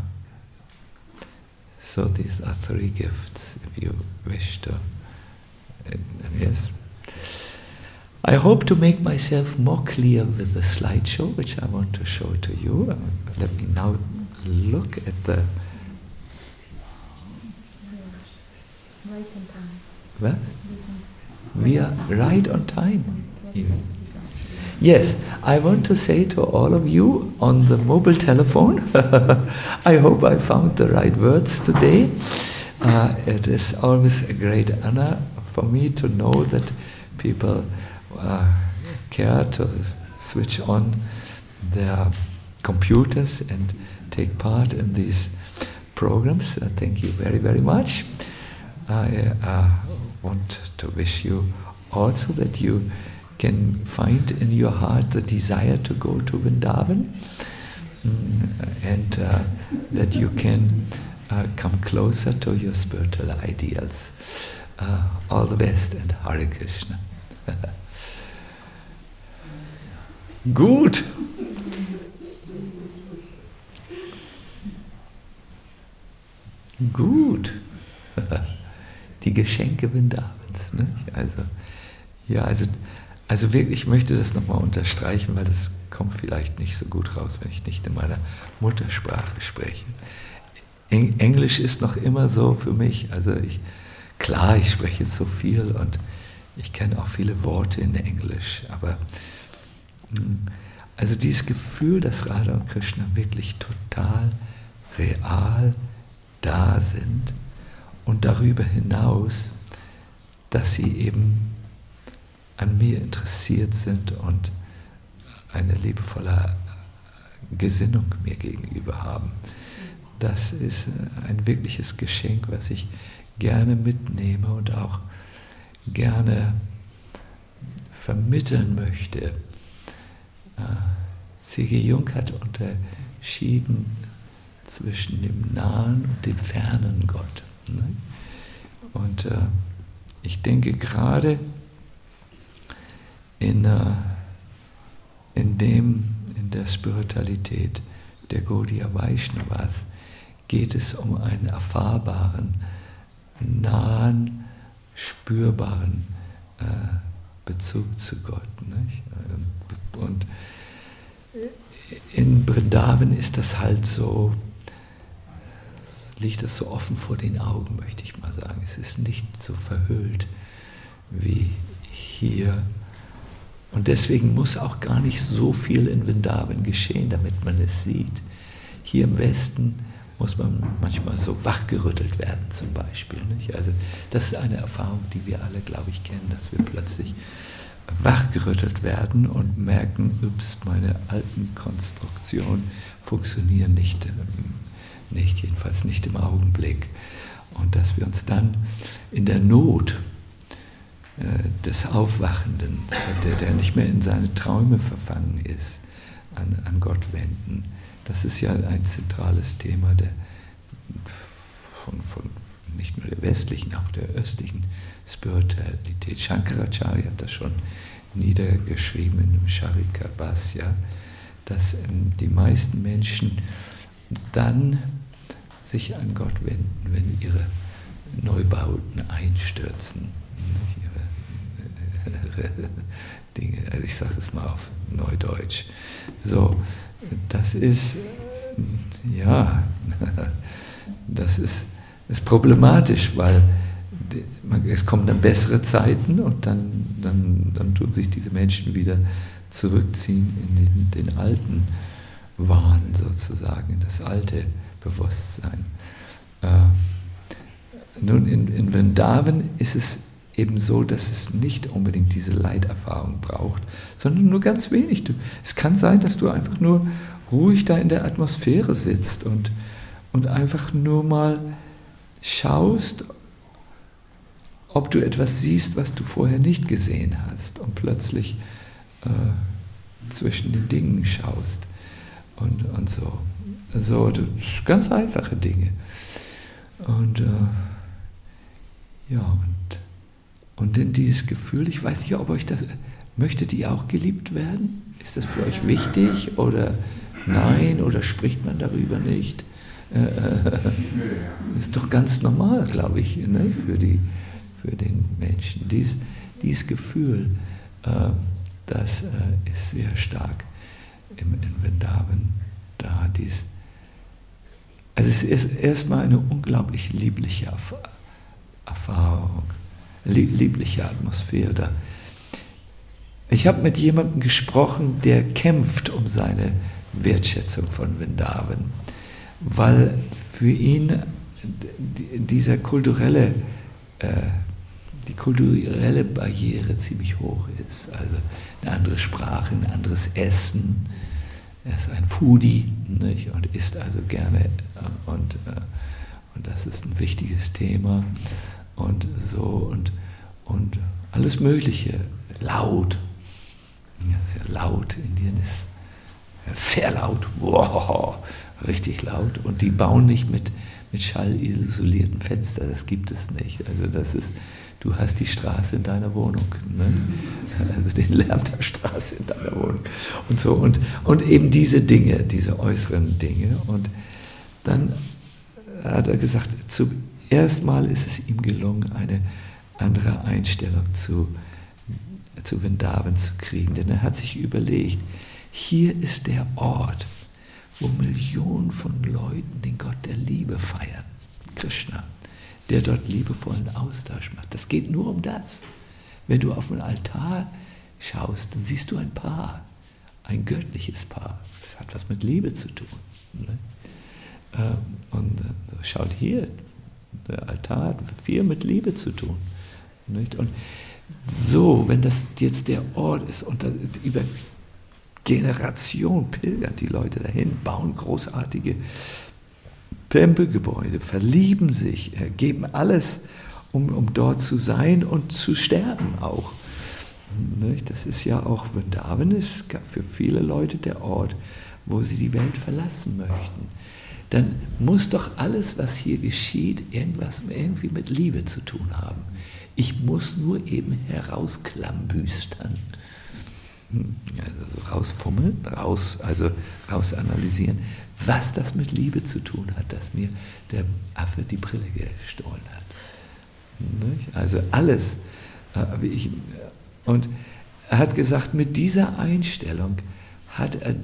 So these are 3 gifts, if you wish to. Yes. I hope to make myself more clear with the slideshow, which I want to show to you. Let me now look at the... Right on time. What? We are right on time. Yes, I want to say to all of you on the mobile telephone, I hope I found the right words today. It is always a great honor for me to know that people care to switch on their computers and take part in these programs. Thank you very, very much. I want to wish you also that you can find in your heart the desire to go to Vrindavan, and that you can come closer to your spiritual ideals. All the best and Hare Krishna. Gut. Gut. Die Geschenke Vrindavans. Ne? Also wirklich, ich möchte das nochmal unterstreichen, weil das kommt vielleicht nicht so gut raus, wenn ich nicht in meiner Muttersprache spreche. Englisch ist noch immer so für mich, also ich spreche so viel und ich kenne auch viele Worte in Englisch, aber also dieses Gefühl, dass Radha und Krishna wirklich total real da sind und darüber hinaus, dass sie eben an mir interessiert sind und eine liebevolle Gesinnung mir gegenüber haben. Das ist ein wirkliches Geschenk, was ich gerne mitnehme und auch gerne vermitteln möchte. C.G. Jung hat unterschieden zwischen dem nahen und dem fernen Gott. Und ich denke gerade in der Spiritualität der Gaudiya Vaishnavas geht es um einen erfahrbaren, nahen, spürbaren Bezug zu Gott. Nicht? Und in Vrindavan ist das halt so, liegt das so offen vor den Augen, möchte ich mal sagen. Es ist nicht so verhüllt wie hier. Und deswegen muss auch gar nicht so viel in Vrindavan geschehen, damit man es sieht. Hier im Westen muss man manchmal so wachgerüttelt werden zum Beispiel. Nicht? Also das ist eine Erfahrung, die wir alle, glaube ich, kennen, dass wir plötzlich wachgerüttelt werden und merken, ups, meine alten Konstruktionen funktionieren nicht, jedenfalls nicht im Augenblick. Und dass wir uns dann in der Not des Aufwachenden, der nicht mehr in seine Träume verfangen ist, an Gott wenden. Das ist ja ein zentrales Thema von nicht nur der westlichen, auch der östlichen Spiritualität. Shankaracharya hat das schon niedergeschrieben in dem Charika Bhasya, dass die meisten Menschen dann sich an Gott wenden, wenn ihre Neubauten einstürzen. Ihre Dinge, also ich sage das mal auf Neudeutsch. So, das ist problematisch, weil es kommen dann bessere Zeiten und dann tun sich diese Menschen wieder zurückziehen in den alten Wahn sozusagen, in das alte Bewusstsein. Nun, in Vrindavan ist es eben so, dass es nicht unbedingt diese Leiterfahrung braucht, sondern nur ganz wenig. Es kann sein, dass du einfach nur ruhig da in der Atmosphäre sitzt und einfach nur mal schaust, ob du etwas siehst, was du vorher nicht gesehen hast und plötzlich zwischen den Dingen schaust und so. So ganz einfache Dinge. Und und in dieses Gefühl, ich weiß nicht, ob euch das, möchtet ihr auch geliebt werden? Ist das für euch wichtig oder nein, oder spricht man darüber nicht? Ist doch ganz normal, glaube ich, ne, für den Menschen. Dieses Gefühl, das ist sehr stark in Vrindavan da. Also es ist erstmal eine unglaublich liebliche Erfahrung, liebliche Atmosphäre da. Ich habe mit jemandem gesprochen, der kämpft um seine Wertschätzung von Vrindavan, weil für ihn die kulturelle Barriere ziemlich hoch ist. Also eine andere Sprache, ein anderes Essen. Er ist ein Foodie, nicht? Und isst also gerne und das ist ein wichtiges Thema und so und alles Mögliche. Laut. Ja, sehr laut. Indien ist sehr laut. Wow, richtig laut. Und die bauen nicht mit schallisolierten Fenstern, das gibt es nicht. Also du hast die Straße in deiner Wohnung, ne? Also den Lärm der Straße in deiner Wohnung und so und eben diese Dinge, diese äußeren Dinge. Und dann hat er gesagt, zum ersten Mal ist es ihm gelungen, eine andere Einstellung zu Vrindavan zu kriegen, denn er hat sich überlegt, hier ist der Ort, wo Millionen von Leuten den Gott der Liebe feiern, Krishna, der dort liebevollen Austausch macht. Das geht nur um das. Wenn du auf den Altar schaust, dann siehst du ein Paar, ein göttliches Paar. Das hat was mit Liebe zu tun. Ne? Schaut hier, der Altar hat viel mit Liebe zu tun. Nicht? Und so, wenn das jetzt der Ort ist und über Generationen pilgern die Leute dahin, bauen großartige Tempelgebäude, verlieben sich, geben alles, um dort zu sein und zu sterben auch. Das ist ja auch, Vrindavan ist für viele Leute der Ort, wo sie die Welt verlassen möchten. Dann muss doch alles, was hier geschieht, irgendwie mit Liebe zu tun haben. Ich muss nur eben herausklambüstern. Also rausfummeln, rausanalysieren, was das mit Liebe zu tun hat, dass mir der Affe die Brille gestohlen hat. Also alles. Und er hat gesagt, mit dieser Einstellung hat er,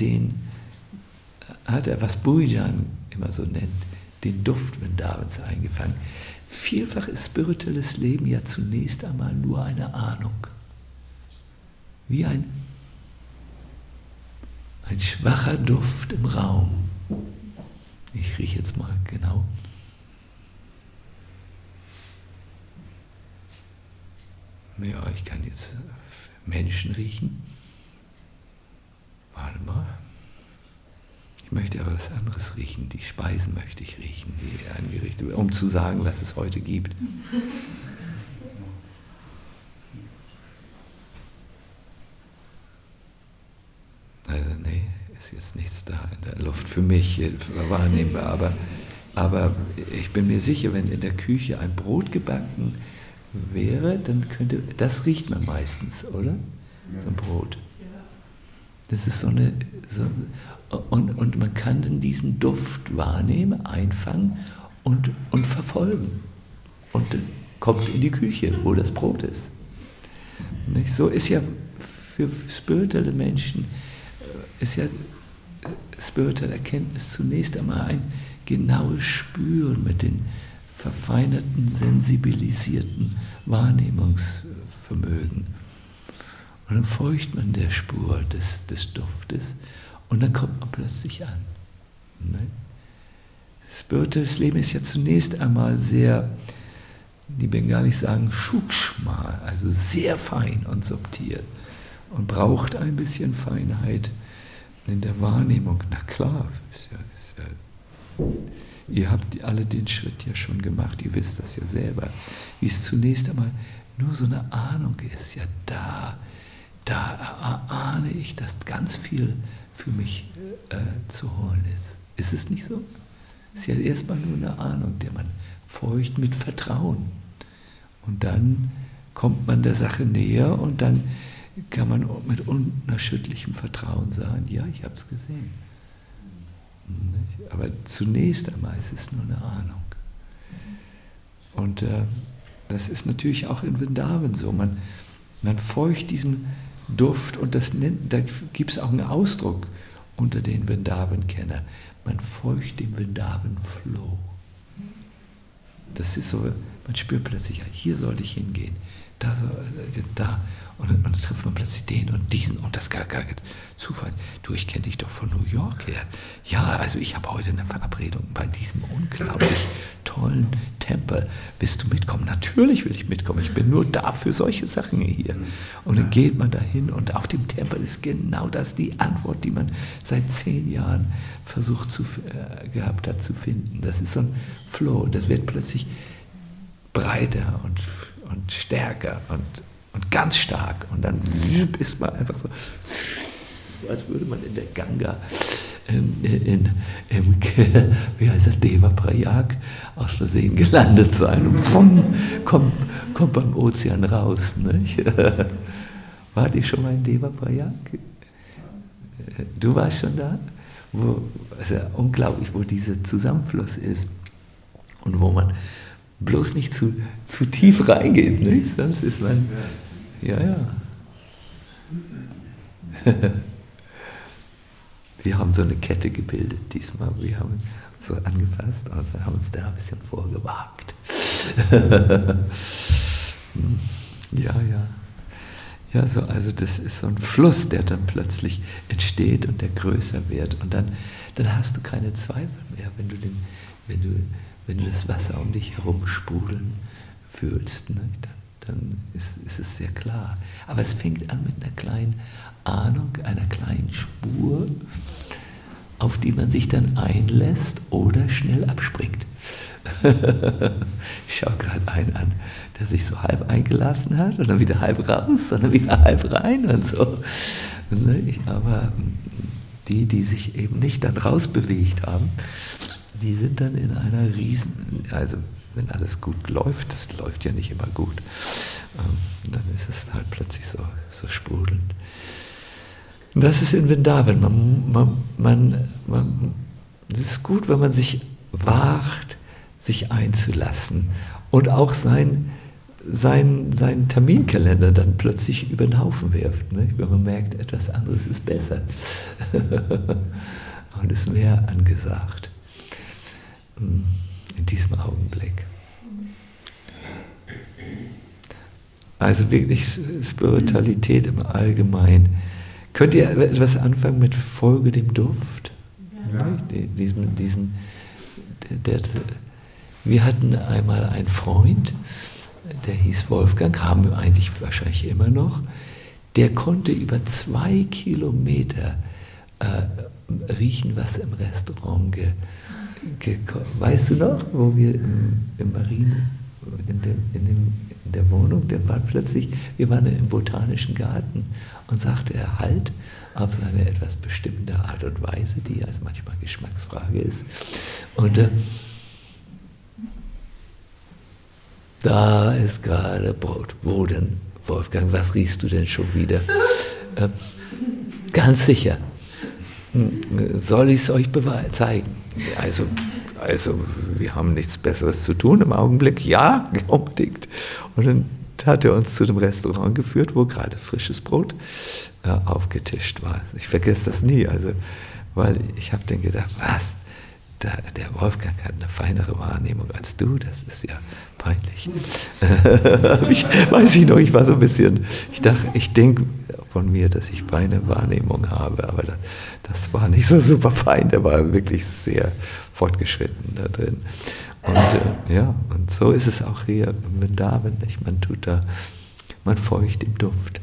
was Bhujan immer so nennt, den Duft Vrindavans eingefangen. Vielfach ist spirituelles Leben ja zunächst einmal nur eine Ahnung. Wie ein schwacher Duft im Raum. Ich rieche jetzt mal genau. Ja, ich kann jetzt Menschen riechen. Warte mal. Ich möchte aber was anderes riechen. Die Speisen möchte ich riechen, die angerichtet, um zu sagen, was es heute gibt. Also nee, ist jetzt nichts da in der Luft für mich wahrnehmbar, aber ich bin mir sicher, wenn in der Küche ein Brot gebacken wäre, dann das riecht man meistens, oder? So ein Brot. Das ist und man kann dann diesen Duft wahrnehmen, einfangen und verfolgen. Und dann kommt in die Küche, wo das Brot ist. Nicht? So ist ja für spirituelle Menschen, ist ja spirituelle Erkenntnis zunächst einmal ein genaues Spüren mit den verfeinerten, sensibilisierten Wahrnehmungsvermögen. Und dann folgt man der Spur des Duftes und dann kommt man plötzlich an. Ne? Spirituelles Leben ist ja zunächst einmal sehr, die Bengalis sagen, Shukshma, also sehr fein und subtil und braucht ein bisschen Feinheit in der Wahrnehmung. Na klar, ihr habt alle den Schritt ja schon gemacht, ihr wisst das ja selber, wie es zunächst einmal nur so eine Ahnung ist, ja da erahne ich, dass ganz viel für mich zu holen ist. Ist es nicht so? Es ist ja erstmal nur eine Ahnung, der man folgt mit Vertrauen. Und dann kommt man der Sache näher und dann kann man mit unerschütterlichem Vertrauen sagen, ja, ich habe es gesehen. Aber zunächst einmal ist es nur eine Ahnung. Und das ist natürlich auch in Vrindavan so. Man folgt diesem Duft und da gibt es auch einen Ausdruck unter den Vrindavan-Kennern. Man folgt dem Vrindavan-Flow. Das ist so, man spürt plötzlich, ja, hier sollte ich hingehen, da. Und dann trifft man plötzlich den und diesen und das gar Zufall. Du, ich kenne dich doch von New York her. Ja, also ich habe heute eine Verabredung bei diesem unglaublich tollen Tempel. Willst du mitkommen? Natürlich will ich mitkommen. Ich bin nur da für solche Sachen hier. Und dann geht man dahin und auf dem Tempel ist genau das die Antwort, die man seit 10 Jahren versucht gehabt hat zu finden. Das ist so ein Flow. Das wird plötzlich breiter und stärker und ganz stark. Und dann ist man einfach so, als würde man in der Ganga, wie heißt das, Devaprayag, aus Versehen gelandet sein. Und kommt beim Ozean raus. Nicht? Wart ihr schon mal in Devaprayag? Du warst schon da? Also unglaublich, wo dieser Zusammenfluss ist. Und wo man bloß nicht zu tief reingeht, nicht? Sonst ist man, ja. Wir haben so eine Kette gebildet diesmal, wir haben uns so angefasst und haben uns da ein bisschen vorgewagt. Ja, so, also das ist so ein Fluss, der dann plötzlich entsteht und der größer wird und dann hast du keine Zweifel mehr, wenn du das Wasser um dich herum sprudeln fühlst, ne? Dann ist es sehr klar. Aber es fängt an mit einer kleinen Ahnung, einer kleinen Spur, auf die man sich dann einlässt oder schnell abspringt. Ich schaue gerade einen an, der sich so halb eingelassen hat und dann wieder halb raus und dann wieder halb rein und so. Aber die sich eben nicht dann rausbewegt haben, die sind dann in einer also wenn alles gut läuft, das läuft ja nicht immer gut, dann ist es halt plötzlich so sprudelnd. Und das ist in Vrindavan. Es ist gut, wenn man sich wagt, sich einzulassen und auch seinen Terminkalender dann plötzlich über den Haufen wirft, ne? Wenn man merkt, etwas anderes ist besser und ist mehr angesagt. In diesem Augenblick. Also wirklich Spiritualität im Allgemeinen. Könnt ihr etwas anfangen mit Folge dem Duft? Ja. Wir hatten einmal einen Freund, der hieß Wolfgang, haben wir eigentlich wahrscheinlich immer noch, der konnte über 2 Kilometer riechen, was im Restaurant weißt du noch, wo wir im Marien, in der Wohnung, wir waren im Botanischen Garten und sagte er Halt auf seine etwas bestimmte Art und Weise, die also manchmal Geschmacksfrage ist. Und da ist gerade Brot. Wo denn, Wolfgang, was riechst du denn schon wieder? Ganz sicher. Soll ich es euch zeigen? Also, wir haben nichts Besseres zu tun im Augenblick. Ja, unbedingt. Und dann hat er uns zu dem Restaurant geführt, wo gerade frisches Brot aufgetischt war. Ich vergesse das nie, weil ich habe dann gedacht, was? der Wolfgang hat eine feinere Wahrnehmung als du, das ist ja peinlich. Weiß ich noch, ich war so ein bisschen, ich denke von mir, dass ich feine Wahrnehmung habe, aber das war nicht so super fein, der war wirklich sehr fortgeschritten da drin. Und so ist es auch hier im Vrindavan, nicht? Man folgt dem Duft.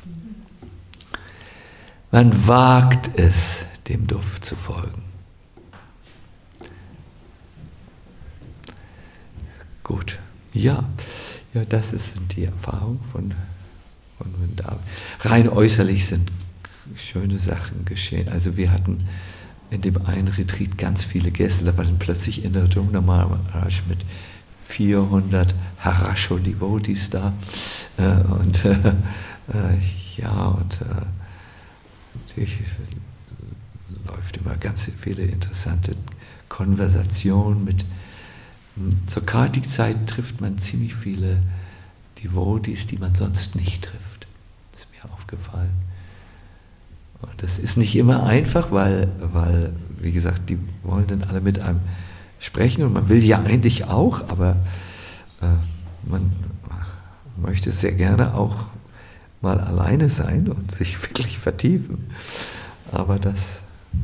Man wagt es, dem Duft zu folgen. Gut, ja, das sind die Erfahrungen von Vrindavan. Rein äußerlich sind schöne Sachen geschehen. Also wir hatten in dem einen Retreat ganz viele Gäste, da war dann plötzlich in der Yamuna Maharaj mit 400 Harasho-Devotees da. Natürlich läuft immer ganz viele interessante Konversationen zur Kartik-Zeit trifft man ziemlich viele Devotees, die man sonst nicht trifft. Das ist mir aufgefallen. Und das ist nicht immer einfach, weil, wie gesagt, die wollen dann alle mit einem sprechen und man will ja eigentlich auch, aber man möchte sehr gerne auch mal alleine sein und sich wirklich vertiefen. Aber das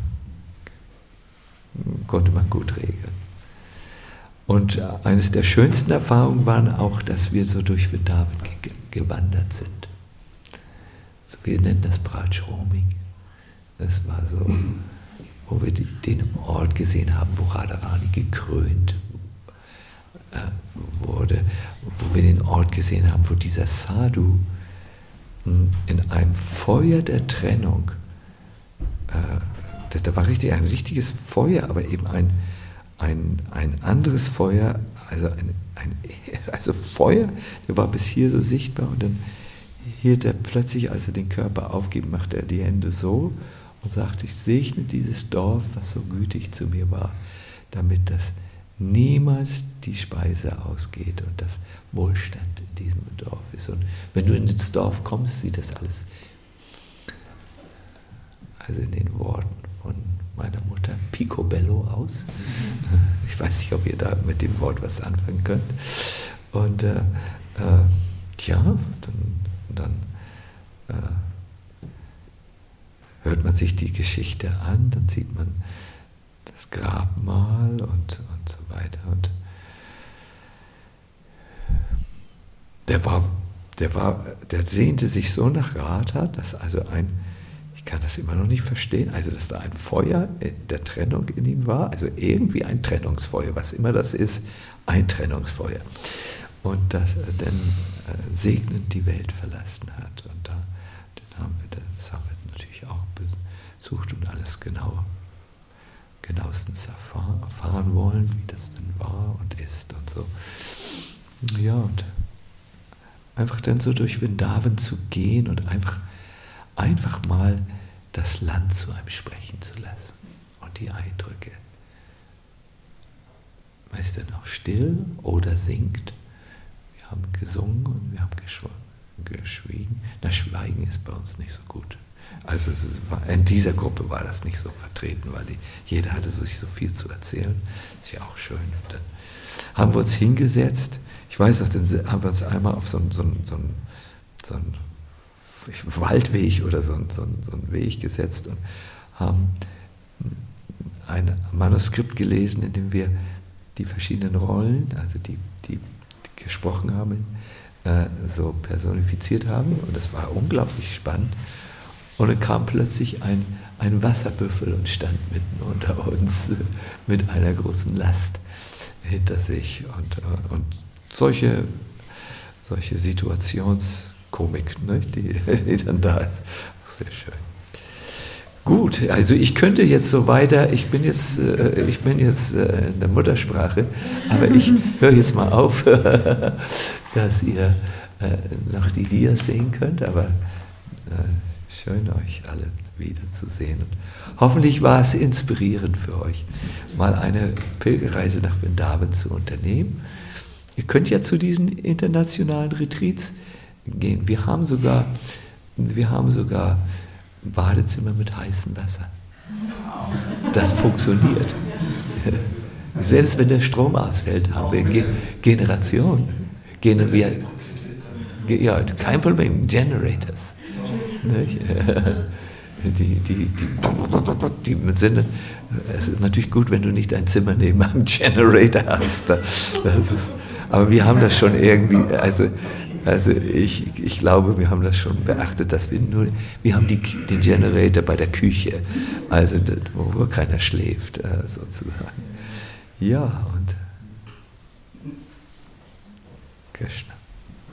konnte man gut regeln. Und eines der schönsten Erfahrungen waren auch, dass wir so durch Vrindavan gewandert sind. So, wir nennen das Braj-Roaming. Das war so, wo wir den Ort gesehen haben, wo Radharani gekrönt wurde, wo wir den Ort gesehen haben, wo dieser Sadhu in einem Feuer der Trennung, da war richtig ein richtiges Feuer, aber eben ein anderes Feuer, also Feuer, der war bis hier so sichtbar und dann hielt er plötzlich, als er den Körper aufgibt, machte er die Hände so und sagte, ich segne dieses Dorf, was so gütig zu mir war, damit das niemals die Speise ausgeht und das Wohlstand in diesem Dorf ist. Und wenn du ins Dorf kommst, sieht das alles, also in den Worten von meiner Mutter, picobello aus. Ich weiß nicht, ob ihr da mit dem Wort was anfangen könnt. Und dann hört man sich die Geschichte an, dann sieht man das Grabmal und so weiter. Und der sehnte sich so nach Radha, dass also ich kann das immer noch nicht verstehen, also dass da ein Feuer der Trennung in ihm war, also irgendwie ein Trennungsfeuer, was immer das ist, ein Trennungsfeuer. Und dass er dann segnend die Welt verlassen hat. Und dann haben wir das natürlich auch besucht und alles genauestens erfahren wollen, wie das denn war und ist und so. Ja, und einfach dann so durch Vrindavan zu gehen und einfach mal das Land zu einem sprechen zu lassen und die Eindrücke. Man ist dann auch still oder singt. Wir haben gesungen und wir haben geschwiegen. Na, Schweigen ist bei uns nicht so gut. Also in dieser Gruppe war das nicht so vertreten, weil jeder hatte sich so viel zu erzählen. Ist ja auch schön. Und dann haben wir uns hingesetzt. Ich weiß noch, dann haben wir uns einmal auf so einen Waldweg oder so einen Weg gesetzt und haben ein Manuskript gelesen, in dem wir die verschiedenen Rollen, also die gesprochen haben, so personifiziert haben. Und das war unglaublich spannend. Und dann kam plötzlich ein Wasserbüffel und stand mitten unter uns mit einer großen Last hinter sich. Und solche Situationskomik, ne, die dann da ist. Sehr schön. Gut, also ich könnte jetzt so weiter, ich bin jetzt in der Muttersprache, aber ich höre jetzt mal auf, dass ihr noch die Dias sehen könnt, aber schön euch alle wiederzusehen. Und hoffentlich war es inspirierend für euch, mal eine Pilgerreise nach Vrindavan zu unternehmen. Ihr könnt ja zu diesen internationalen Retreats gehen. Wir haben sogar Badezimmer mit heißem Wasser. Das funktioniert. Selbst wenn der Strom ausfällt, haben wir Generationen. Ja, kein Problem, Generators. Nicht? Die sind, es ist natürlich gut, wenn du nicht ein Zimmer neben einem Generator hast. Aber wir haben das schon irgendwie, also ich glaube, wir haben das schon beachtet, dass wir haben den Generator bei der Küche, also wo keiner schläft, sozusagen. Ja, und Krishna.